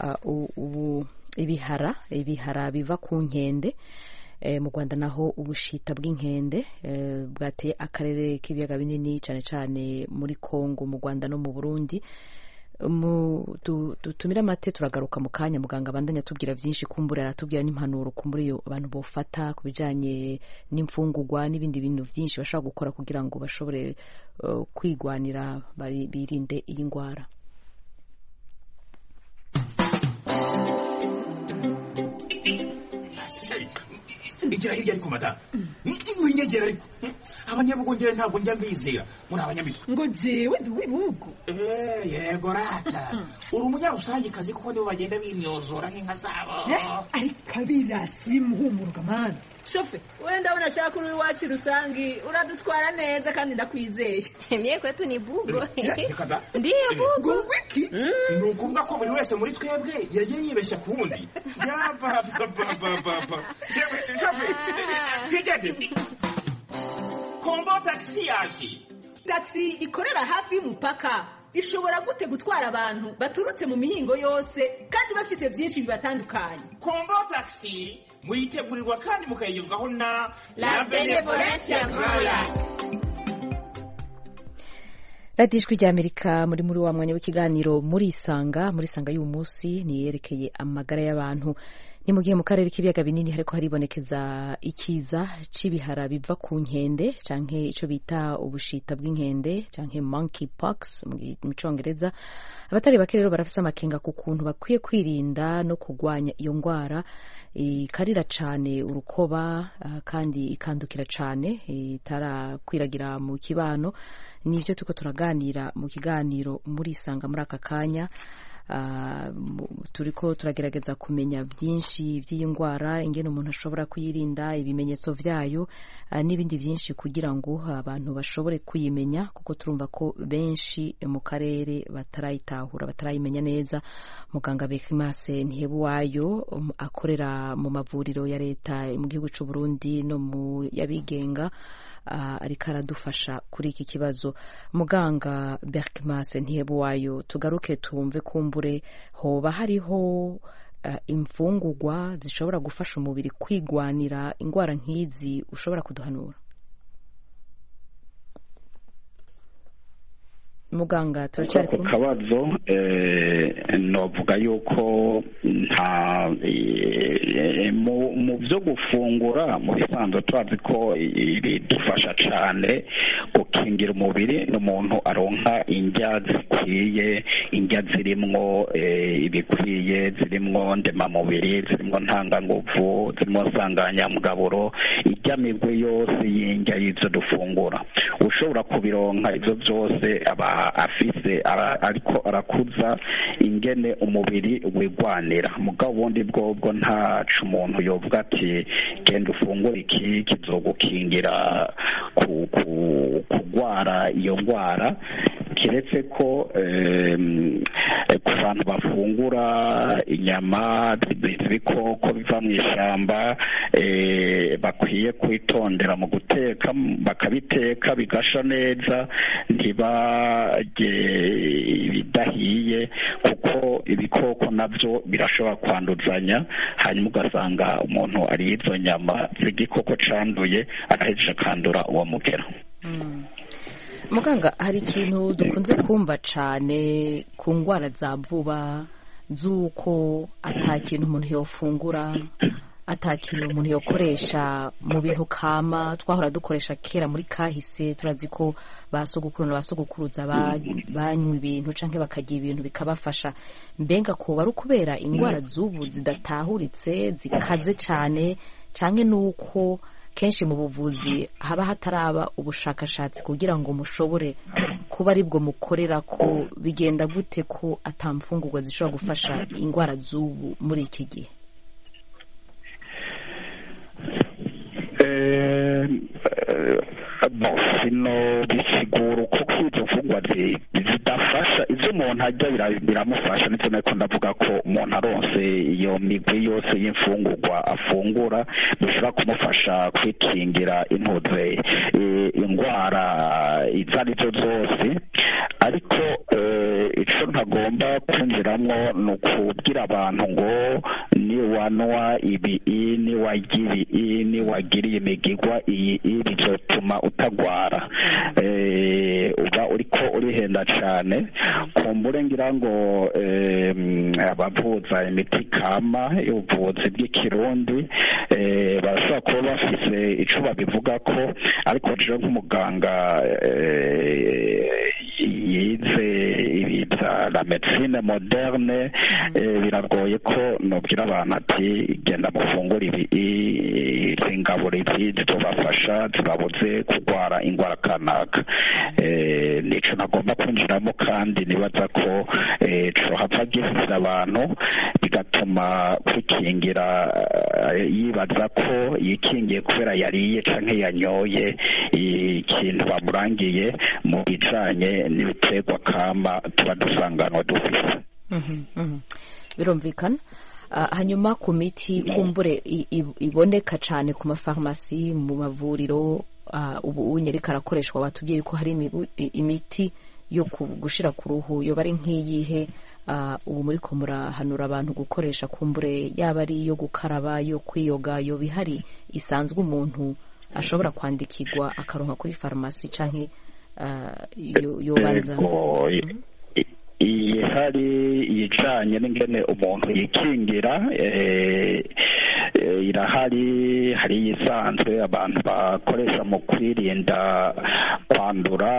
ibihara biva ku nkende. Mu Rwanda naho ubushita bw'inkende bwateye akarere k'ibiyaga binini cyane cyane muri Kongo, mu Rwanda no mu Burundi. Dutumira amate turagaruka mu kanya. Muganga bandanya tubwira byinshi, kumbura aratubwira n'impanuro kumbura abantu bofata ku bijanye n'imfungurwa n'ibindi bintu byinshi bashobora gukora kugira ngo bashobore kwigwanira birinde iyi ndwara. igira hirya ariko madamu winyegera ariko abanyabugongera ntabwo njya mbizera muri abanyamitwe ngo jewe ndi uw'ibihugu yego rata uri umunyarusangikazi kuko nibo bagenda bimyozora nk'inka zabo ariko abirasi bimuhumuruka mani shofe wenda ndabona ashaka uri iwacu rusangi uradutwara neza kandi ndakwizeye mie kwetu ni bugo ndiyo bugo wiki ni ukuvuga ko buri wese muri twebwe yagiye yibeshya ku wundi yapapapapapa shofe twigende kombo taxi yaje taxi ikorera hafi y'umupaka ishobora gute gutwara abantu baturutse mu mihingo yose kandi bafise byinshi bibatandukanye kombo taxi muyitegurirwa kandi mukayigezwaho na La Benevolencia Royal. radiyo ijwi ry'amerika muri wa mwanya w'ikiganiro murisanga y'uyu munsi niyerekeye amagara y'abantu. Ni mu gihe mu karere k'ibiyaga binini hariko haribonekeza ikiza c'ibihara biva ku nkende canke ico bita ubushita bw'inkende canke monkeypox mu Congereza. Abatari bake rero barafise amakenga ku kuntu bakwiye kwirinda no kugwanya iyo ngwara ikarira cane urukoba kandi ikandukira cane itarakwiragira mu kibano. Nivyo tuko turaganira mu kiganiro murisanga muri aka kanya. Turiko turagerageza kumenya byinshi by'iyi ngwara, ingene umuntu ashobora kuyirinda, ibimenyetso vyayo n'ibindi byinshi kugira ngo abantu bashobore kuyimenya, kuko turumva ko benshi mu karere batarayitahura, batarayimenya neza. Muganga Bekimase Ntihebuwayo akorera mu mavuriro ya leta mu gihugu c'u Burundi no mu yabigenga ariko aradufasha kuri iki kibazo. Muganga Bekimase Ntihebuwayo, tugaruke tumve kumbure hoba hariho imfungurwa zishobora gufasha umubiri kwigwanira ingwara nk'izi ushobora kuduhanura? Muganga turacyari ku kabazo novuga yuko nta mu byo gufungura mu bisanzwe tuzi ko bidufasha cyane gukingira umubiri n'umuntu aronka indya zikwiye, indya zirimwo ibikwiye, zirimwo ndemamubiri, zirimwo ntanganguvu, zirimwo nsanganyamugaburo, ijya migwi yose y'indya y'ibyo dufungura. Ushobora kubironka ibyo byose aba afise ariko arakuza ingene umubiri wigwanira. Mugabo ubundi bwobwo ntacu umuntu yovuga ati genda ufungura iki kizogukingira kugwara iyo ngwara, kiretse ko ku bantu bafungura inyama z'ibikoko biva mu ishyamba bakwiye kwitondera mu guteka, bakabiteka bigasha neza, ntibarye ibidahiye kuko ibikoko nabyo birashobora kwanduzanya, hanyuma ugasanga umuntu ariye izo nyama z'igikoko canduye arahejeje akandura uwo mugera. Muganga, hari ikintu dukunze kumva cane ku ngwara za vuba z'uko ata kintu umuntu yofungura, ata kintu umuntu yokoresha mu bintu kama twahora dukoresha kera muri kahise. Turazi ko basogokuru na basogokuruza banywa ibintu canke bakarya ibintu bikabafasha. Mbenga ko bari kubera ingwara z'ubu zidatahuritse zikaze cane, canke nuko kenshi mu buvuzi haba hataraba ubushakashatsi kugira ngo mushobore kuba aribwo mukorera ko bigenda gute ko atamfungurwa zishobora gufasha ingwara z'ubu muri iki gihe? Sino bisigura kuko izo mfungwa zidafasha, izo umuntu arya biramufasha. Ndetse nako ndavuga ko umuntu aronse iyo migwi yose y'imfungurwa afungura bishobora kumufasha kwikingira intuze ingwara izo arizo zose. Ariko ico ntagomba kwinjiramwo ni ukubwira abantu ngo niwanwa ibi, niwagira ibi, niwagiriye imigigwa iyi bizotuma utagwara. Uba uriko urihenda cane. Kumbure ngira ngo abavuza imiti kama y'ubuvuzi bw'ikirundi barashobora kuba bafise ico babivuga ko, ariko jewe nk'umuganga yize ibita la medicine moderne biragoye ko nobwira abantu ati genda mufungura ibi ngaburiri zizobafasha zibabuze kurwara indwara kanaka. Nico nagomba kwinjiramo kandi nibaza ko cohava gifasha abantu bigatuma kwikingira yibaza ko yikingiye kubera yariye canke yanyoye ikintu bamurangiye mu bijanye n'ibiterwa kama tuba dusanganwa dufise. Birumvikana. Hanyuma ku miti kumbure iboneka cyane ku mafarumasi mu mavuriro ubu unyereka arakoreshwa, batubwiye ko hari imiti yo gushira ku ruhu yo bari nk'iyihe ubu muri ko murahanura abantu gukoresha kumbure yaba ari yo gukaraba yo kwiyoga yo bihari isanzwe umuntu ashobora kwandikirwa akaronka kuri farumasi canke yo banza hari yicanye n'ingene umuntu yikingira irahari hari yisanzwe abantu bakoresha mu kwirinda kwandura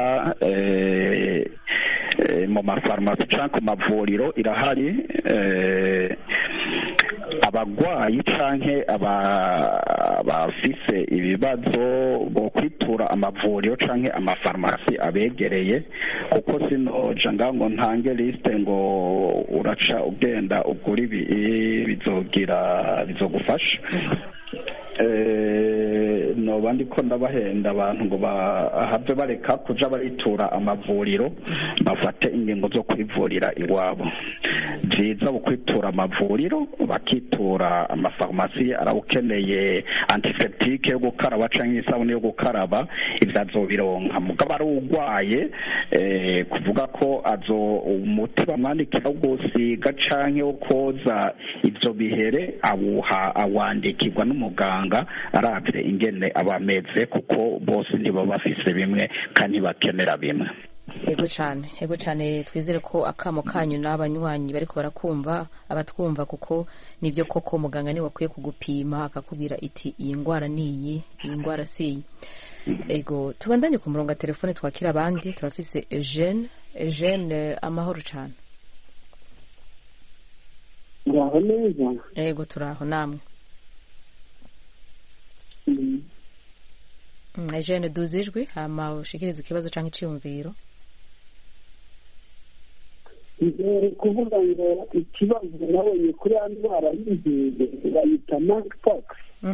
mu mafarumasi cyangwa ku mavuriro irahari. Abagwayi canke abafise ibibazo bo kwitura amavuriro canke amafarumasi abegereye, kuko sinoja ngo ntange liste ngo uraca ugenda ugura ibi bizogufasha. Noba ndiko ndabahenda abantu ngo bahave bareka kuja baritura amavuriro bafate ingingo zo kwivurira iwabo. Vyiza kwitura amavuriro bakitura amafarumasi arawukeneye antiseptike yo gukaraba canke isabune yo gukaraba ivyo azobironka. Mugabo ari urwaye kuvuga ko umuti bamwandikira wo gusiga canke wo koza ivyo bihere awandikirwa n'umuganga aravye ingene abameze, kuko bose ntibaba bafise bimwe kandi bakenera bimwe. Yego cyane twizere ko akamo kanyu n'abanywanyi bariko barakumva abatwumva, kuko nivyo koko muganga ni wakwiye kugupima akakubwira iti iyi ndwara niyi iyi ndwara siyi. Ego tubandanye ku murongo wa telefone twakira abandi. Turafise Eugene amahoro cyane. Uraho neza? Ego turaho namwe. Eugene duzijwe hama ushikiriza ikibazo canke iciyumviro. Kuvuga ngo ikibazo nabonye kuri ya ndwara y'inkende bayita monkeypox.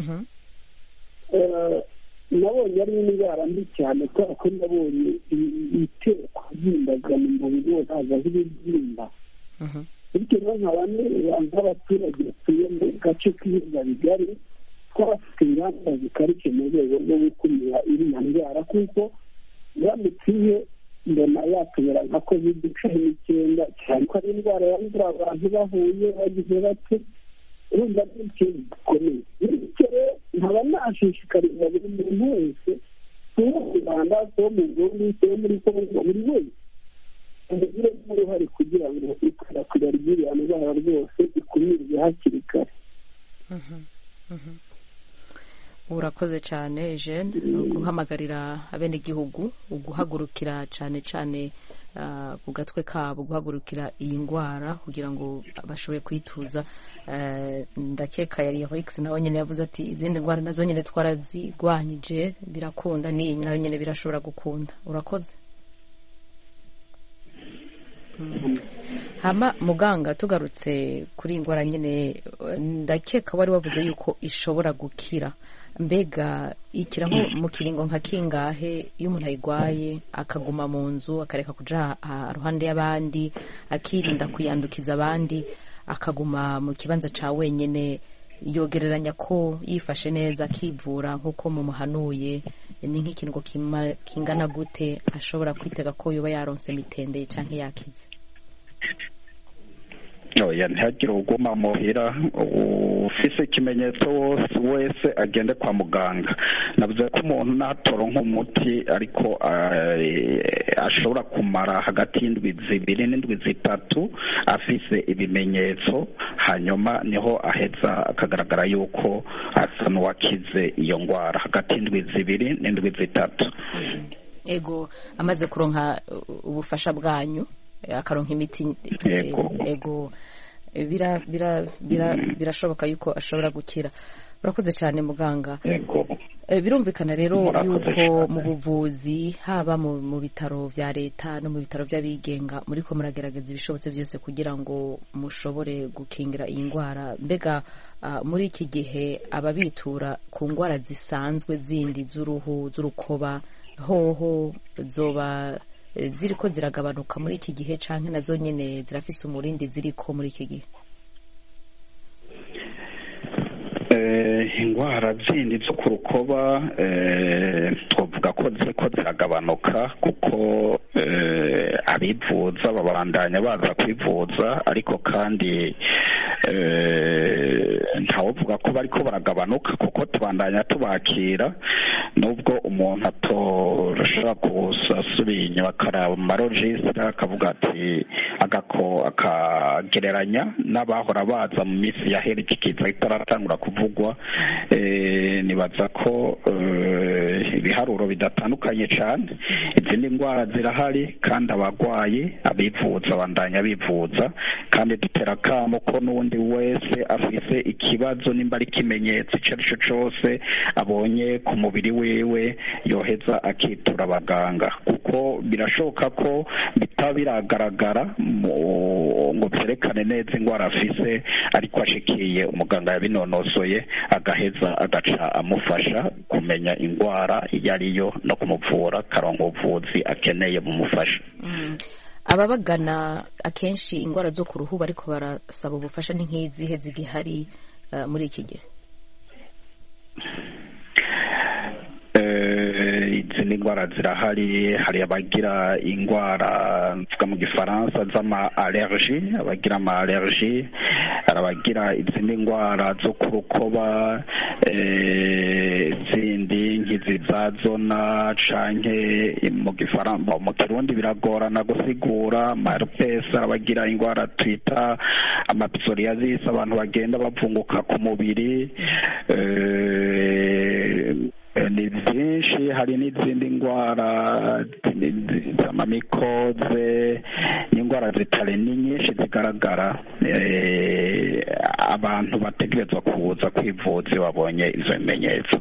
Nabonye ari indwara mbi cyane kubera ko nabonye itera kubyimbaga mu mubiri wose hazaho ibibyimba. Bityo rero nkaba nk'abaturage batuye mu gace k'ibiyaga bigari twafite ingamba zikarishye mu rwego rwo gukumira iriya ndwara, kuko iramutse ihe mbona yatubera nka COVID-19 cyane ko ari indwara yandura abantu bahuye bagize bate, urumva ari ikintu gikomeye. Bityo rero nkaba nashishikariza buri muntu wese wo mu Rwanda, wo mu Burundi, wo muri Kongo, buri wese agiremo uruhare kugira ngo ikwirakwira ry'iriya ndwara rwose ikumirwe hakiri kare. Urakoze cyane Eugene, guhamagarira abenegihugu guhagurukira cyane cyane ku gatwe kabo guhagurukira iyi ndwara kugira ngo bashobore kwituza. Ndakeka yari Rex nawe nyine yavuze ati izindi ndwara nazo nyine twarazigwanyije birakunda, ni nayo nyine birashobora gukunda. Urakoze. Hama muganga, tugarutse kuri indwara nyine ndakeka wari wavuze yuko ishobora gukira. Mbega ikira nko mu kiringo nka kingahe iyo umuntu ayigwaye akaguma mu nzu akareka kuja ruhande y'abandi akirinda kuyandukiza abandi akaguma mu kibanza ca wenyene, yogereranya ko yifashe neza akivura nk'uko mumuhanuye, ni nk'ikiringo kingana gute ashobora kwitega ko yoba yaronse mitende canke yakize? ntihagire uguma muhira, ufise ikimenyetso wese agende kwa muganga. navuze ko umuntu natoronka umuti ariko ashobora kumara hagati y'indwi 2 n'indwi 3 afise ibimenyetso, hanyuma niho aheza akagaragara yuko asa n'uwakize iyo ndwara hagati y'indwi 2 n'indwi 3. Ego amaze kuronka ubufasha bwanyu akaronka imiti. Ego birashoboka yuko ashobora gukira. urakoze cyane muganga. Birumvikana rero yuko mu buvuzi haba mu bitaro vya leta no mu bitaro vy'abigenga muriko muragerageza ibishobotse byose kugira ngo mushobore gukingira iyi ndwara. Mbega muri iki gihe ababitura ku ndwara zisanzwe zindi z'uruhu z'urukoba hoho zoba ziriko ziragabanuka muri iki gihe canke nazo nyene zirafise umurindi ziriko muri iki gihe? Indwara zindi zo ku rukoba twavuga ko ziriko ziragabanuka kuko abivuza babandanya baza kwivuza, ariko kandi ntawovuga ko bariko baragabanuka kuko tubandanya tubakira, nubwo umuntu atoshobora gusubira inyuma akaraba mu marojisita akavuga ati akagereranya n'abahora baza mu minsi yahera iki kiza kitaratangura kuvugwa. Nibaza ko ibiharuro bidatandukanye cyane. Izindi ndwara zirahari kandi abarwayi abivuza bandanya bivuza, kandi dutera akamo ko n'undi wese afise ikibazo nimba ari ikimenyetso icyo ari cyo cyose abonye ku mubiri wiwe yoheza akitura abaganga, kuko birashoboka ko bitaba biragaragara ngo byerekane neza indwara afise, ariko ashikiye umuganga yabinonosoye agaheza agaca amufasha kumenya indwara iyo ariyo no kumuvura karonka ubuvuzi akeneye bumufasha. Ababagana akenshi indwara zo ku ruhu bariko barasaba ubufasha ni nk'izihe zigihari muri iki gihe? Izindi ndwara zirahari, hari abagira indwara mvuga mu gifaransa z'ama allergie, abagira ama allergie, hari abagira izindi ndwara zo ku rukoba zindi nk'izi za zona canke mu gifaransa, mu kirundi biragorana gusigura. Herpes, abagira indwara twita ama psoriasis, abantu bagenda bavunguka ku mubiri. Ni byinshi, hari n'izindi ndwara z'amamikoze, n'indwara zitari ni nyinshi zigaragara. Abantu bategerezwa kuza kwivuza iyo babonye izo bimenyetso.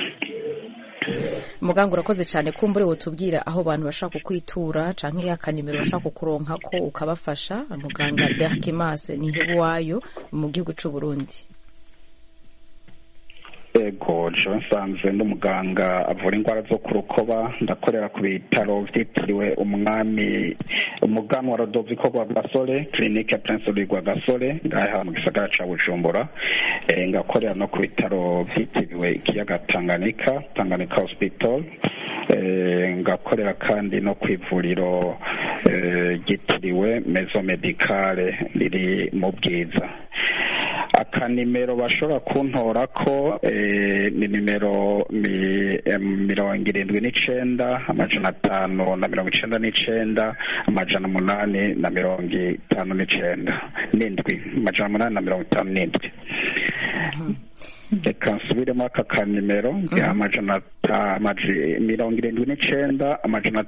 Muganga urakoze cyane, kumbure wotubwira aho abantu bashaka kukwitura canke yakanimero bashaka kukuronka ko ukabafasha. Muganga Berkimas Nihebuwayo mu gihugu c'u Burundi. Ego, je nsanzwe n'umuganga avura indwara zo ku rukoba, ndakorera ku bitaro vyitiriwe umwami umuganwa Rodoviko Rwagasore, Clinique Prince Louis Rwagasore ngaha mu gisagara ca Bujumbura. Ngakorera no ku bitaro vyitiriwe ikiyaga Tanganyika, Tanganyika Hospital. Ngakorera kandi no kw'ivuriro ryitiriwe Maison Medicale riri mu Bwiza. Akanimero bashobora kuntora ko ni nimero 79 amajana 599 amajana 859 n'indwi amajana 857. Reka nsubiremo aka kanimero amajana 79 amajana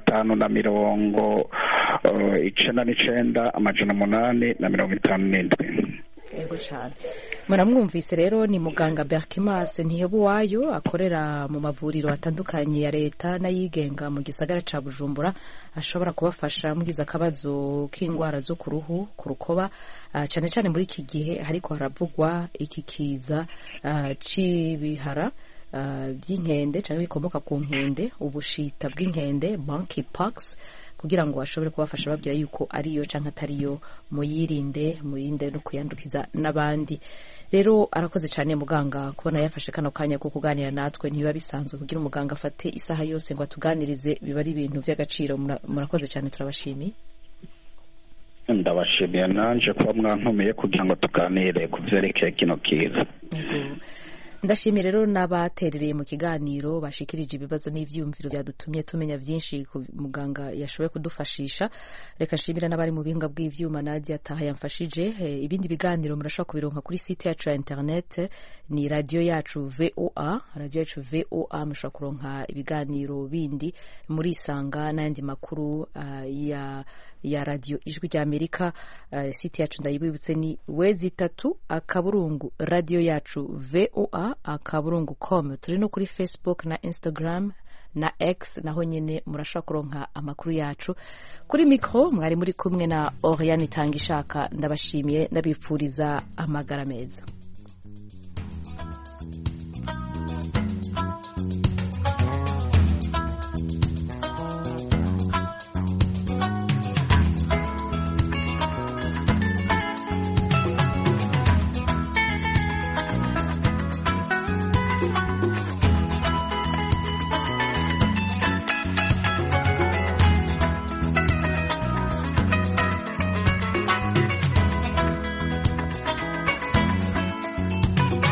599 amajana 857. Ego cyane. Muramwumvise rero, ni muganga Berkimas Nihebuwayo, akorera mu mavuriro atandukanye ya leta n'ayigenga mu gisagara ca Bujumbura. Ashobora kubafasha mugize akabazo k'indwara zo ku ruhu, ku rukoba, cyane cyane muri iki gihe hariko haravugwa iki kiza c'ibihara by'inkende cyangwa bikomoka ku nkende, ubushita bw'inkende monkeypox, kugira ngo ashobore kubafasha babwira yuko ariyo canke atariyo, muyirinde no kuyandukiza n'abandi. Rero arakoze cyane muganga kubona yafashe kano kanya ko kuganira natwe. Ntibiba bisanzwe kugira umuganga afate isaha yose ngo atuganirize, biba ari ibintu by'agaciro. Murakoze cyane, turabashimiye. Ndabashimiye nanje kuba mwantumiye kugira ngo tuganire ku vyerekeye kino kiza. Ndashimira rero n'abaterereye mu kiganiro bashikirije ibibazo n'ivyumviro byadutumye tumenya byinshi ku muganga yashoboye kudufashisha. Reka nshimira n'abari mu bihinga bw'ivyuma, Nadia Taha yamfashije. Ibindi biganiro murashobora kubironka kuri site yacu ya internet, ni radio yacu VOA, radio yacu VOA. Mushobora kuronka ibiganiro bindi muri Isanga n'andi makuru ya radio Ijwi rya Amerika. Site yacu ndayibibutse ni wezi 3 akaburungu radio yacu VOA voa@gmail.com. turi no kuri Facebook na Instagram na X, naho nyine murashobora kuronka amakuru yacu. Kuri mikro mwari muri kumwe na Oriane Itangishaka. Ndabashimiye, ndabipfuriza amagara meza.